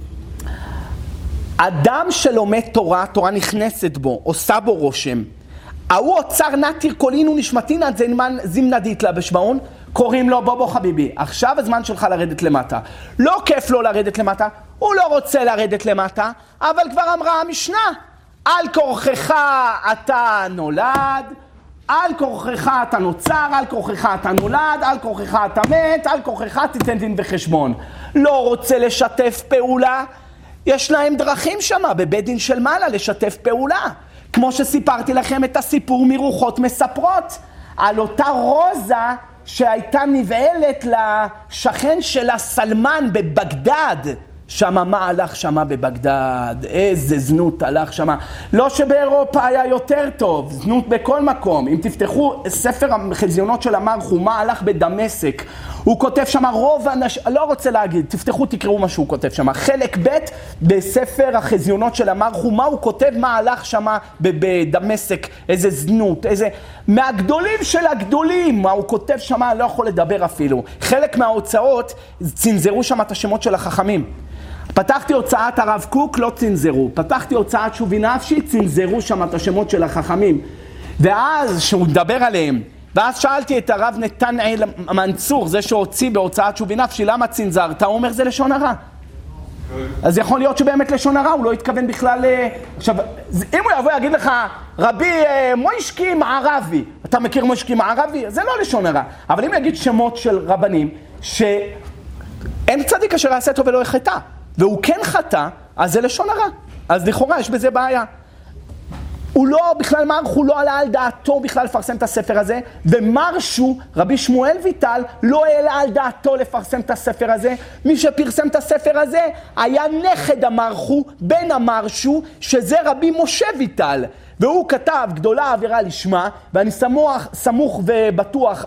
אדם שלומד תורה, תורה נכנסת בו, עושה בו רושם. ההוא אוצר נתיר קולינו נשמתינה זמנדית לה בשבעון, קוראים לו בוא בוא חביבי, עכשיו הזמן שלך לרדת למטה. לא כיף לו לרדת למטה, הוא לא רוצה לרדת למטה, אבל כבר אמרה המשנה, על כורכך אתה נולד, על כורכך אתה נוצר, על כורכך אתה נולד, על כורכך אתה מת, על כורכך תיתן דין וחשבון. לא רוצה לשתף פעולה, יש להם דרכים שמה בבית דין של מעלה לשתף פעולה. כמו שסיפרתי לכם את הסיפור מרוחות מספרות, על אותה רוזה שהייתה נבעלת לשכן שלה סלמן בבגדד. שמה מה הלך שמה בבגדד, איזה זנות הלך שמה. לא שבאירופה היה יותר טוב, זנות בכל מקום. אם תפתחו ספר החזיונות של המרחו, מה הלך בדמשק, הוא כותב שם רוב אנשים, לא רוצה להגיד, תפתחו, תקראו מה שהוא כותב שם. חלק ב' בספר החזיונות של המרחו, מה הוא כותב, מה הלך שם בדמשק, איזה זנות, איזה... מהגדולים של הגדולים, מה הוא כותב שם, לא יכול לדבר אפילו. חלק מההוצאות, צנזרו שם את השמות של החכמים. פתחתי הוצאת הרב קוק, לא צנזרו. פתחתי הוצאת שובי נפשי, צנזרו שם את השמות של החכמים. ואז שהוא מדבר עליהם, ואז שאלתי את הרב נתנאל מנצור, זה שהוציא בהוצאת שובי נפשי, למה צנזרת? הוא אומר, זה לשון הרע. אז יכול להיות שבאמת לשון הרע, הוא לא התכוון בכלל... עכשיו, אם הוא יבוא יגיד לך, רבי מוישקי מערבי, אתה מכיר מוישקי מערבי? זה לא לשון הרע. אבל אם יגיד שמות של רבנים, שאין צדיק אשר יעשה טוב ולא יחטא, והוא כן חטא, אז זה לשון הרע. אז לכאורה יש בזה בעיה. הוא לא, בכלל מרח, הוא לא עלה על דעתו בכלל לפרסם את הספר הזה, ומרשו, רבי שמואל ויטל, לא העלה על דעתו לפרסם את הספר הזה. מי שפרסם את הספר הזה היה נכד המרחו, בן המרשו, שזה רבי משה ויטל. והוא כתב גדולה עבירה לשמה, ואני סמוך, סמוך ובטוח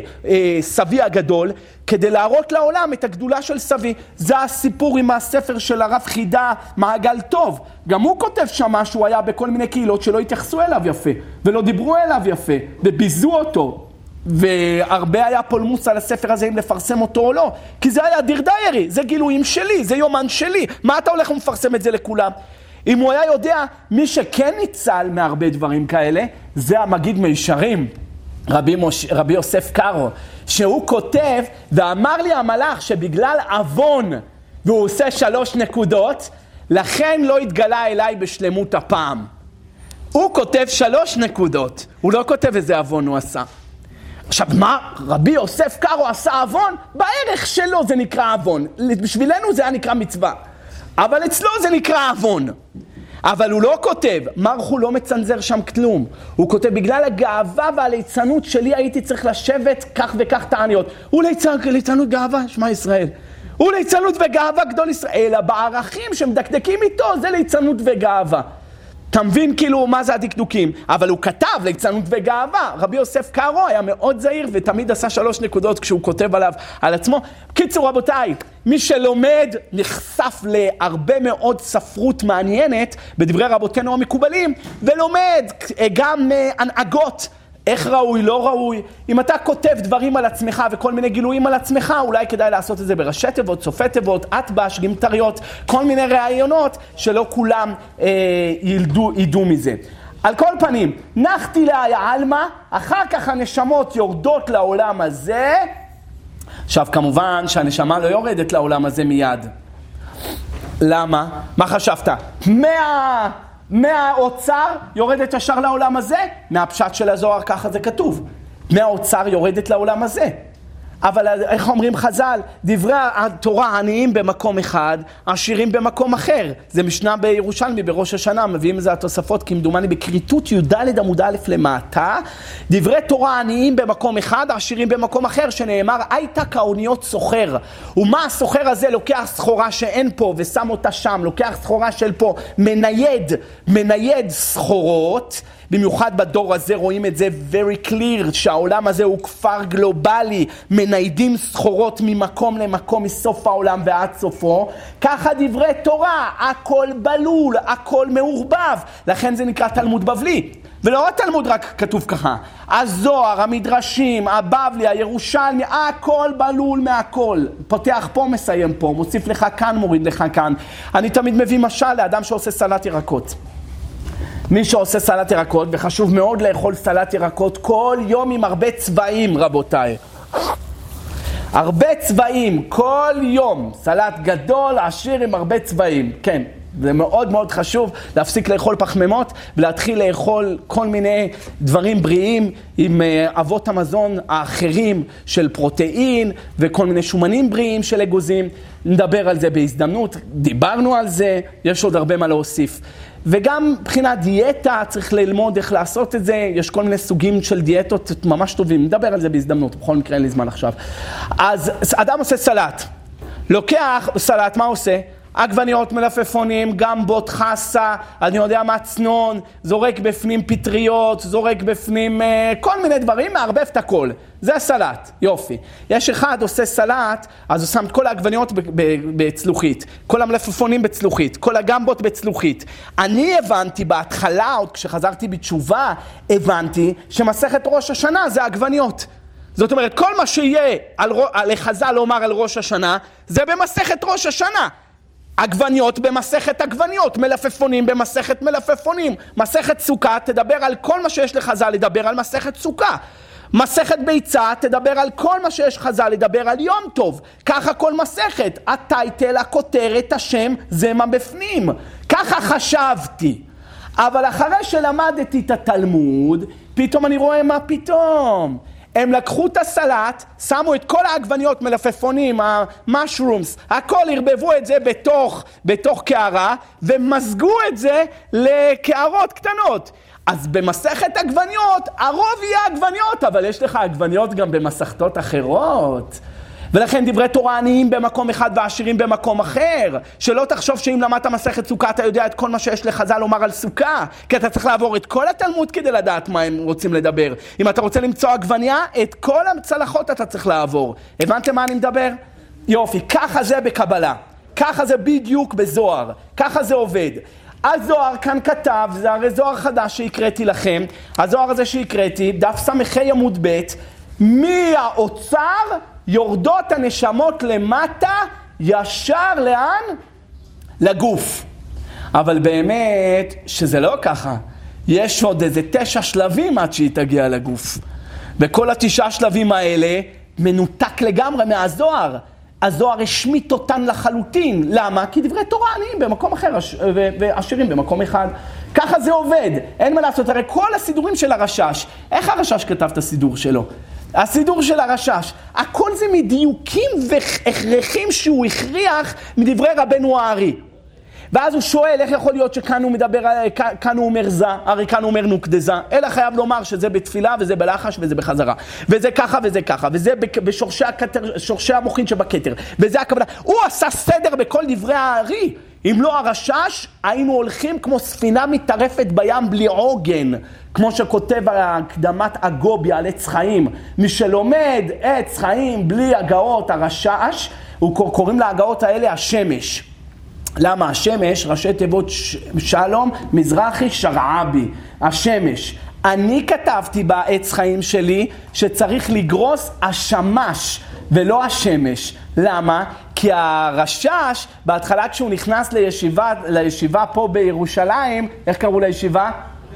בסבי הגדול, כדי להראות לעולם את הגדולה של סבי. זה הסיפור עם הספר של הרב חידה, מעגל טוב. גם הוא כותב שם שהוא היה בכל מיני קהילות שלא התייחסו אליו יפה, ולא דיברו אליו יפה, וביזו אותו. והרבה היה פולמוס על הספר הזה אם לפרסם אותו או לא, כי זה היה דיר דיירי, זה גילויים שלי, זה יומן שלי. מה אתה הולך ומפרסם את זה לכולם? אם הוא היה יודע, מי שכן ניצל מהרבה דברים כאלה, זה המגיד מישרים, רבי, מוש... רבי יוסף קארו, שהוא כותב, ואמר לי המלאך שבגלל אבון, והוא עושה שלוש נקודות, לכן לא התגלה אליי בשלמות הפעם. הוא כותב שלוש נקודות, הוא לא כותב איזה אבון הוא עשה. עכשיו מה? רבי יוסף קארו עשה אבון? בערך שלו זה נקרא אבון. בשבילנו זה היה נקרא מצווה. אבל אצלו זה נקרא אבון. אבל הוא לא כותב, מרחו לא מצנזר שם כלום. הוא כותב, בגלל הגאווה והליצנות שלי הייתי צריך לשבת כך וכך תעניות. הוא ליצנות גאווה, שמע ישראל. הוא ליצנות וגאווה גדול ישראל. אלא בערכים שמדקדקים איתו זה ליצנות וגאווה. אתה מבין כאילו מה זה הדקדוקים, אבל הוא כתב ליצנות וגאווה. רבי יוסף קארו היה מאוד זהיר ותמיד עשה שלוש נקודות כשהוא כותב עליו, על עצמו. קיצור רבותיי, מי שלומד נחשף להרבה מאוד ספרות מעניינת בדברי רבותינו המקובלים, ולומד גם הנהגות, איך ראוי, לא ראוי. אם אתה כותב דברים על עצמך וכל מיני גילויים על עצמך, אולי כדאי לעשות את זה בראשי תיבות, סופי תיבות, אטבש, גימטריות, כל מיני רעיונות שלא כולם אה, ילדו, ידעו מזה. על כל פנים, נחתי לה העלמה, אחר כך הנשמות יורדות לעולם הזה. עכשיו כמובן שהנשמה לא יורדת לעולם הזה מיד. למה? מה חשבת? מה... מהאוצר יורדת ישר לעולם הזה? מהפשט של הזוהר ככה זה כתוב. מהאוצר יורדת לעולם הזה. אבל איך אומרים חז"ל? דברי התורה עניים במקום אחד, עשירים במקום אחר. זה משנה בירושלמי בראש השנה, מביאים איזה התוספות כמדומני בקריטות י"ד עמוד א' למטה. דברי תורה עניים במקום אחד, עשירים במקום אחר, שנאמר הייתה כאוניות סוחר. ומה הסוחר הזה לוקח סחורה שאין פה ושם אותה שם, לוקח סחורה של פה, מנייד, מנייד סחורות. במיוחד בדור הזה רואים את זה very clear, שהעולם הזה הוא כפר גלובלי, מניידים סחורות ממקום למקום, מסוף העולם ועד סופו. ככה דברי תורה, הכל בלול, הכל מעורבב, לכן זה נקרא תלמוד בבלי. ולא התלמוד רק כתוב ככה, הזוהר, המדרשים, הבבלי, הירושלמי, הכל בלול מהכל. פותח פה, מסיים פה, מוסיף לך כאן, מוריד לך כאן. אני תמיד מביא משל לאדם שעושה סלט ירקות. מי שעושה סלט ירקות, וחשוב מאוד לאכול סלט ירקות כל יום עם הרבה צבעים, רבותיי. הרבה צבעים, כל יום. סלט גדול, עשיר עם הרבה צבעים. כן, זה מאוד מאוד חשוב להפסיק לאכול פחמימות, ולהתחיל לאכול כל מיני דברים בריאים עם אבות המזון האחרים של פרוטאין, וכל מיני שומנים בריאים של אגוזים. נדבר על זה בהזדמנות, דיברנו על זה, יש עוד הרבה מה להוסיף. וגם מבחינת דיאטה צריך ללמוד איך לעשות את זה, יש כל מיני סוגים של דיאטות ממש טובים, נדבר על זה בהזדמנות, בכל מקרה אין לי זמן עכשיו. אז אדם עושה סלט, לוקח סלט, מה עושה? עגבניות, מלפפונים, גמבות, חסה, אני יודע מה, צנון, זורק בפנים פטריות, זורק בפנים אה, כל מיני דברים, מערבב את הכל. זה סלט, יופי. יש אחד עושה סלט, אז הוא שם את כל העגבניות בצלוחית, כל המלפפונים בצלוחית, כל הגמבות בצלוחית. אני הבנתי בהתחלה, עוד כשחזרתי בתשובה, הבנתי שמסכת ראש השנה זה העגבניות. זאת אומרת, כל מה שיהיה על, על חז"ל לומר על ראש השנה, זה במסכת ראש השנה. עגבניות במסכת עגבניות, מלפפונים במסכת מלפפונים. מסכת סוכה תדבר על כל מה שיש לחז"ל לדבר על מסכת סוכה. מסכת ביצה תדבר על כל מה שיש חז"ל לדבר על יום טוב. ככה כל מסכת, הטייטל, הכותרת, השם, זה מה בפנים. ככה חשבתי. אבל אחרי שלמדתי את התלמוד, פתאום אני רואה מה פתאום. הם לקחו את הסלט, שמו את כל העגבניות, מלפפונים, המשרומס, הכל הרבבו את זה בתוך, בתוך קערה, ומזגו את זה לקערות קטנות. אז במסכת עגבניות, הרוב יהיה עגבניות, אבל יש לך עגבניות גם במסכתות אחרות. ולכן דברי תורה עניים במקום אחד ועשירים במקום אחר. שלא תחשוב שאם למדת מסכת סוכה אתה יודע את כל מה שיש לחז"ל לומר על סוכה, כי אתה צריך לעבור את כל התלמוד כדי לדעת מה הם רוצים לדבר. אם אתה רוצה למצוא עגבניה, את כל הצלחות אתה צריך לעבור. הבנתם מה אני מדבר? יופי, ככה זה בקבלה. ככה זה בדיוק בזוהר. ככה זה עובד. הזוהר כאן כתב, זה הרי זוהר חדש שהקראתי לכם. הזוהר הזה שהקראתי, דף סמכי עמוד ב', מהאוצר יורדות הנשמות למטה ישר לאן? לגוף. אבל באמת שזה לא ככה. יש עוד איזה תשע שלבים עד שהיא תגיע לגוף. וכל התשעה שלבים האלה מנותק לגמרי מהזוהר. הזוהר השמיט אותן לחלוטין. למה? כי דברי תורה עניים במקום אחר ועשירים במקום אחד. ככה זה עובד. אין מה לעשות. הרי כל הסידורים של הרשש, איך הרשש כתב את הסידור שלו? הסידור של הרשש, הכל זה מדיוקים והכרחים שהוא הכריח מדברי רבנו הארי. ואז הוא שואל איך יכול להיות שכאן הוא מדבר, כאן הוא אומר זה, הרי כאן הוא אומר נוקדזה, אלא חייב לומר שזה בתפילה וזה בלחש וזה בחזרה. וזה ככה וזה ככה, וזה בשורשי הכתר, שורשי המוחין שבכתר, וזה הכוונה. הוא עשה סדר בכל דברי הארי. אם לא הרשש, היינו הולכים כמו ספינה מתערפת בים בלי עוגן. כמו שכותב על הקדמת אגוביה על עץ חיים. מי שלומד עץ חיים בלי הגאות הרשש, הוא קוראים להגאות האלה השמש. למה? השמש, ראשי תיבות שלום, מזרחי שרעבי. השמש. אני כתבתי בעץ חיים שלי שצריך לגרוס השמש ולא השמש. למה? כי הרשש, בהתחלה כשהוא נכנס לישיבה, לישיבה פה בירושלים, איך קראו לישיבה?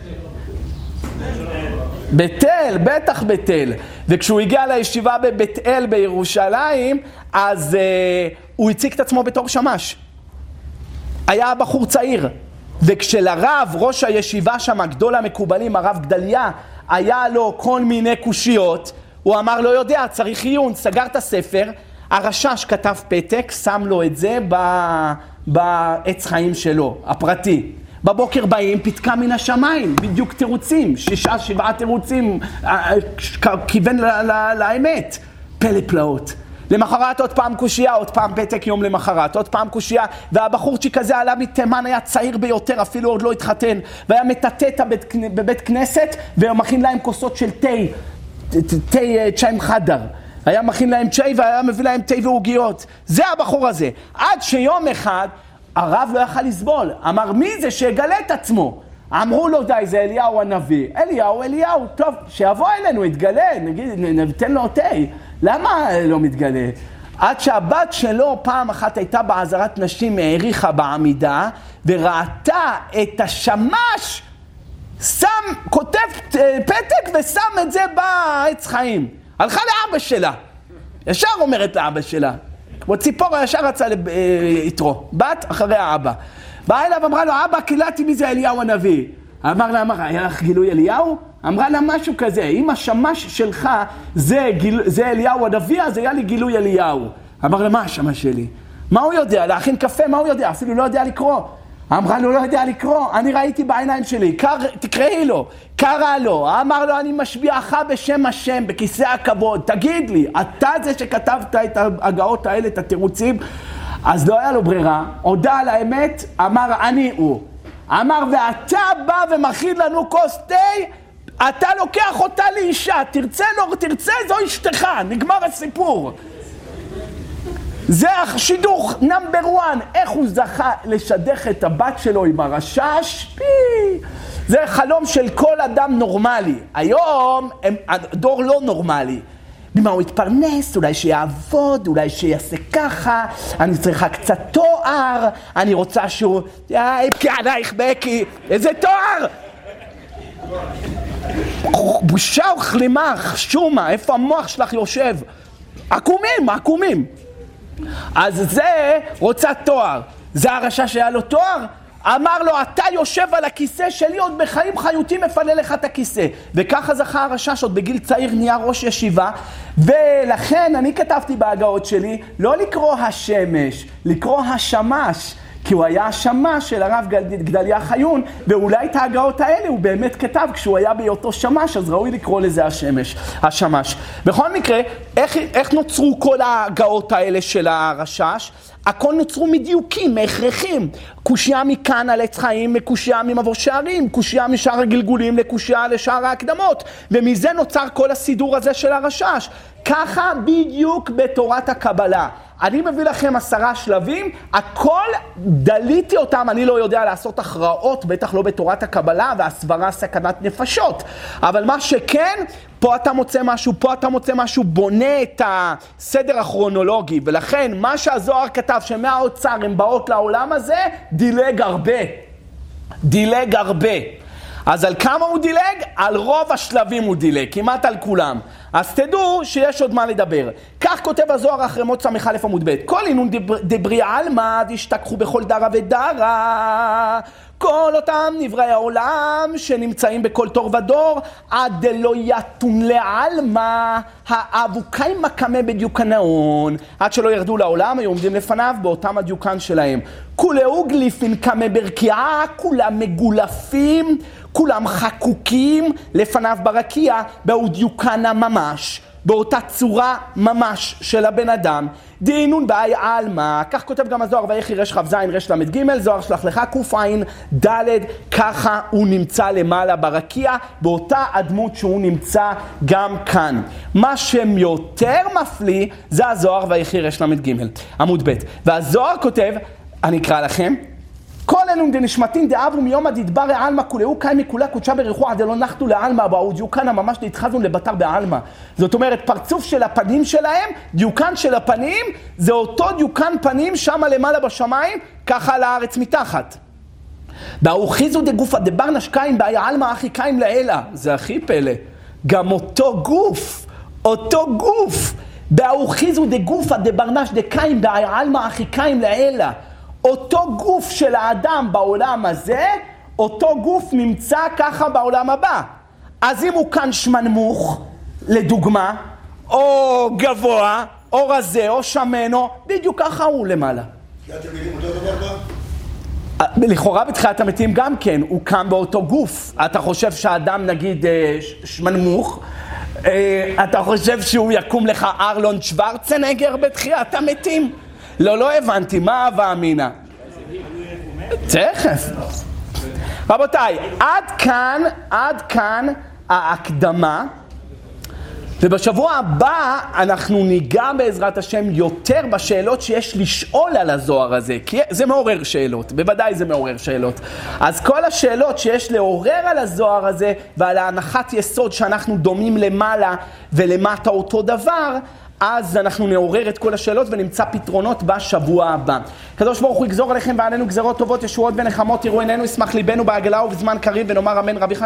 בית אל, בטח בית אל. וכשהוא הגיע לישיבה בבית אל בירושלים, אז uh, הוא הציג את עצמו בתור שמש. היה בחור צעיר. וכשלרב, ראש הישיבה שם, גדול המקובלים, הרב גדליה, היה לו כל מיני קושיות, הוא אמר לא יודע, צריך עיון, סגר את הספר, הרשש כתב פתק, שם לו את זה בעץ חיים שלו, הפרטי. בבוקר באים, פתקה מן השמיים, בדיוק תירוצים, שישה, שבעה תירוצים, כיוון לאמת, פלא פלאות. למחרת עוד פעם קושייה, עוד פעם פתק יום למחרת, עוד פעם קושייה, והבחורצ'יק הזה עלה מתימן, היה צעיר ביותר, אפילו עוד לא התחתן, והיה מטטט בבית כנסת, ומכין להם כוסות של תה, תה צ'יים חדר. היה מכין להם צ'י והיה מביא להם תה ועוגיות. זה הבחור הזה. עד שיום אחד הרב לא יכל לסבול. אמר, מי זה שיגלה את עצמו? אמרו לו, די, זה אליהו הנביא. אליהו, אליהו, טוב, שיבוא אלינו, יתגלה, נגיד, נתן לו תה. למה לא מתגלה? עד שהבת שלו פעם אחת הייתה בעזרת נשים, העריכה בעמידה, וראתה את השמש, שם, כותב פתק ושם את זה בעץ חיים. הלכה לאבא שלה. ישר אומרת לאבא שלה. כמו ציפור ישר רצה ליתרו. בת אחרי האבא. באה אליו אמרה לו, אבא, קילעתי מי זה אליהו הנביא. אמר לה, אמר, היה לך גילוי אליהו? אמרה לה משהו כזה, אם השמש שלך זה, גיל, זה אליהו הנביא, אז היה לי גילוי אליהו. אמר לה, מה השמש שלי? מה הוא יודע? להכין קפה, מה הוא יודע? אפילו לא יודע לקרוא. אמרה לו, לא יודע לקרוא, אני ראיתי בעיניים שלי, קר, תקראי לו, קרא לו, אמר לו, אני משביעך בשם השם, בכיסא הכבוד, תגיד לי, אתה זה שכתבת את ההגאות האלה, את התירוצים? אז לא היה לו ברירה, הודע על האמת, אמר אני הוא. אמר ואתה בא ומכין לנו כוס תה, אתה לוקח אותה לאישה, תרצה לא תרצה זו אשתך, נגמר הסיפור. זה השידוך נאמבר וואן, איך הוא זכה לשדך את הבת שלו עם הרשש, פי. זה חלום של כל אדם נורמלי. היום הם, הדור לא נורמלי. במה הוא יתפרנס, אולי שיעבוד, אולי שיעשה ככה, אני צריכה קצת תואר, אני רוצה שהוא... יאי, בקי עלייך בקי, איזה תואר? בושה וכלימה, חשומה, איפה המוח שלך יושב? עקומים, עקומים. אז זה רוצה תואר. זה הרשע שהיה לו תואר? אמר לו, אתה יושב על הכיסא שלי, עוד בחיים חיותי מפנה לך את הכיסא. וככה זכה הרשש, עוד בגיל צעיר נהיה ראש ישיבה. ולכן אני כתבתי בהגאות שלי, לא לקרוא השמש, לקרוא השמש. כי הוא היה השמש של הרב גדליה חיון, ואולי את ההגאות האלה הוא באמת כתב כשהוא היה בהיותו שמש, אז ראוי לקרוא לזה השמש, השמש. בכל מקרה, איך, איך נוצרו כל ההגאות האלה של הרשש? הכל נוצרו מדיוקים, מהכרחים. קושיה מכאן על עץ חיים, מקושיה ממבוא שערים, קושיה משאר הגלגולים לקושיה לשאר ההקדמות, ומזה נוצר כל הסידור הזה של הרשש. ככה בדיוק בתורת הקבלה. אני מביא לכם עשרה שלבים, הכל דליתי אותם, אני לא יודע לעשות הכרעות, בטח לא בתורת הקבלה, והסברה סכנת נפשות. אבל מה שכן, פה אתה מוצא משהו, פה אתה מוצא משהו, בונה את הסדר הכרונולוגי, ולכן מה שהזוהר כתב, שמהאוצר הם באות לעולם הזה, דילג הרבה. דילג הרבה. אז על כמה הוא דילג? על רוב השלבים הוא דילג, כמעט על כולם. אז תדעו שיש עוד מה לדבר. כך כותב הזוהר אחרי מות סמך א' עמוד ב'. כל אינון דברי עלמא דשתכחו בכל דרה ודרה. כל אותם נבראי העולם שנמצאים בכל תור ודור, עד דלא יתון לעלמא, האבוקאי מקמה בדיוקנאון, עד שלא ירדו לעולם, היו עומדים לפניו באותם הדיוקן שלהם. כולהו גליפין קמה ברקיעה, כולם מגולפים, כולם חקוקים לפניו ברקיע, באו דיוקנה ממש, באותה צורה ממש של הבן אדם. דינון באי אלמה, כך כותב גם הזוהר, ויחי רש חב זין רש למד ג' זוהר שלח לך קופיים ד', ככה הוא נמצא למעלה ברקיע, באותה הדמות שהוא נמצא גם כאן. מה שיותר מפליא זה הזוהר ויחי רש למד ג' עמוד ב', והזוהר כותב, אני אקרא לכם, כל אלו דנשמתין דאבו מיום הדדבר העלמה כולהו קיים מכולה קודשה בריחו עד לא נחתו לעלמה באו דיוקן ממש להתחזון לבטר בעלמה. זאת אומרת, פרצוף של הפנים שלהם, דיוקן של הפנים, זה אותו דיוקן פנים שם למעלה בשמיים, ככה על הארץ מתחת. באו חיזו דגופה דבר נשקיים באי העלמה אחי קיים לאלה. זה הכי פלא. גם אותו גוף, אותו גוף. באו חיזו דגופה דבר נש דקיים באי העלמה אחי קיים לאלה. אותו גוף של האדם בעולם הזה, אותו גוף נמצא ככה בעולם הבא. אז אם הוא כאן שמנמוך, לדוגמה, או גבוה, או רזה, או שמנו, בדיוק ככה הוא למעלה. תחיית המתים אותו דבר גם? לכאורה בתחיית המתים גם כן, הוא קם באותו גוף. אתה חושב שהאדם נגיד שמנמוך, אתה חושב שהוא יקום לך ארלון שוורצנגר בתחיית המתים? לא, לא הבנתי, מה אהבה אמינה? תכף. רבותיי, עד כאן, עד כאן ההקדמה, ובשבוע הבא אנחנו ניגע בעזרת השם יותר בשאלות שיש לשאול על הזוהר הזה, כי זה מעורר שאלות, בוודאי זה מעורר שאלות. אז כל השאלות שיש לעורר על הזוהר הזה, ועל ההנחת יסוד שאנחנו דומים למעלה ולמטה אותו דבר, אז אנחנו נעורר את כל השאלות ונמצא פתרונות בשבוע הבא. קדוש ברוך הוא יגזור עליכם ועלינו גזרות טובות, ישועות ונחמות, יראו עינינו, ישמח ליבנו בעגלה ובזמן קריב, ונאמר אמן רבי חנן.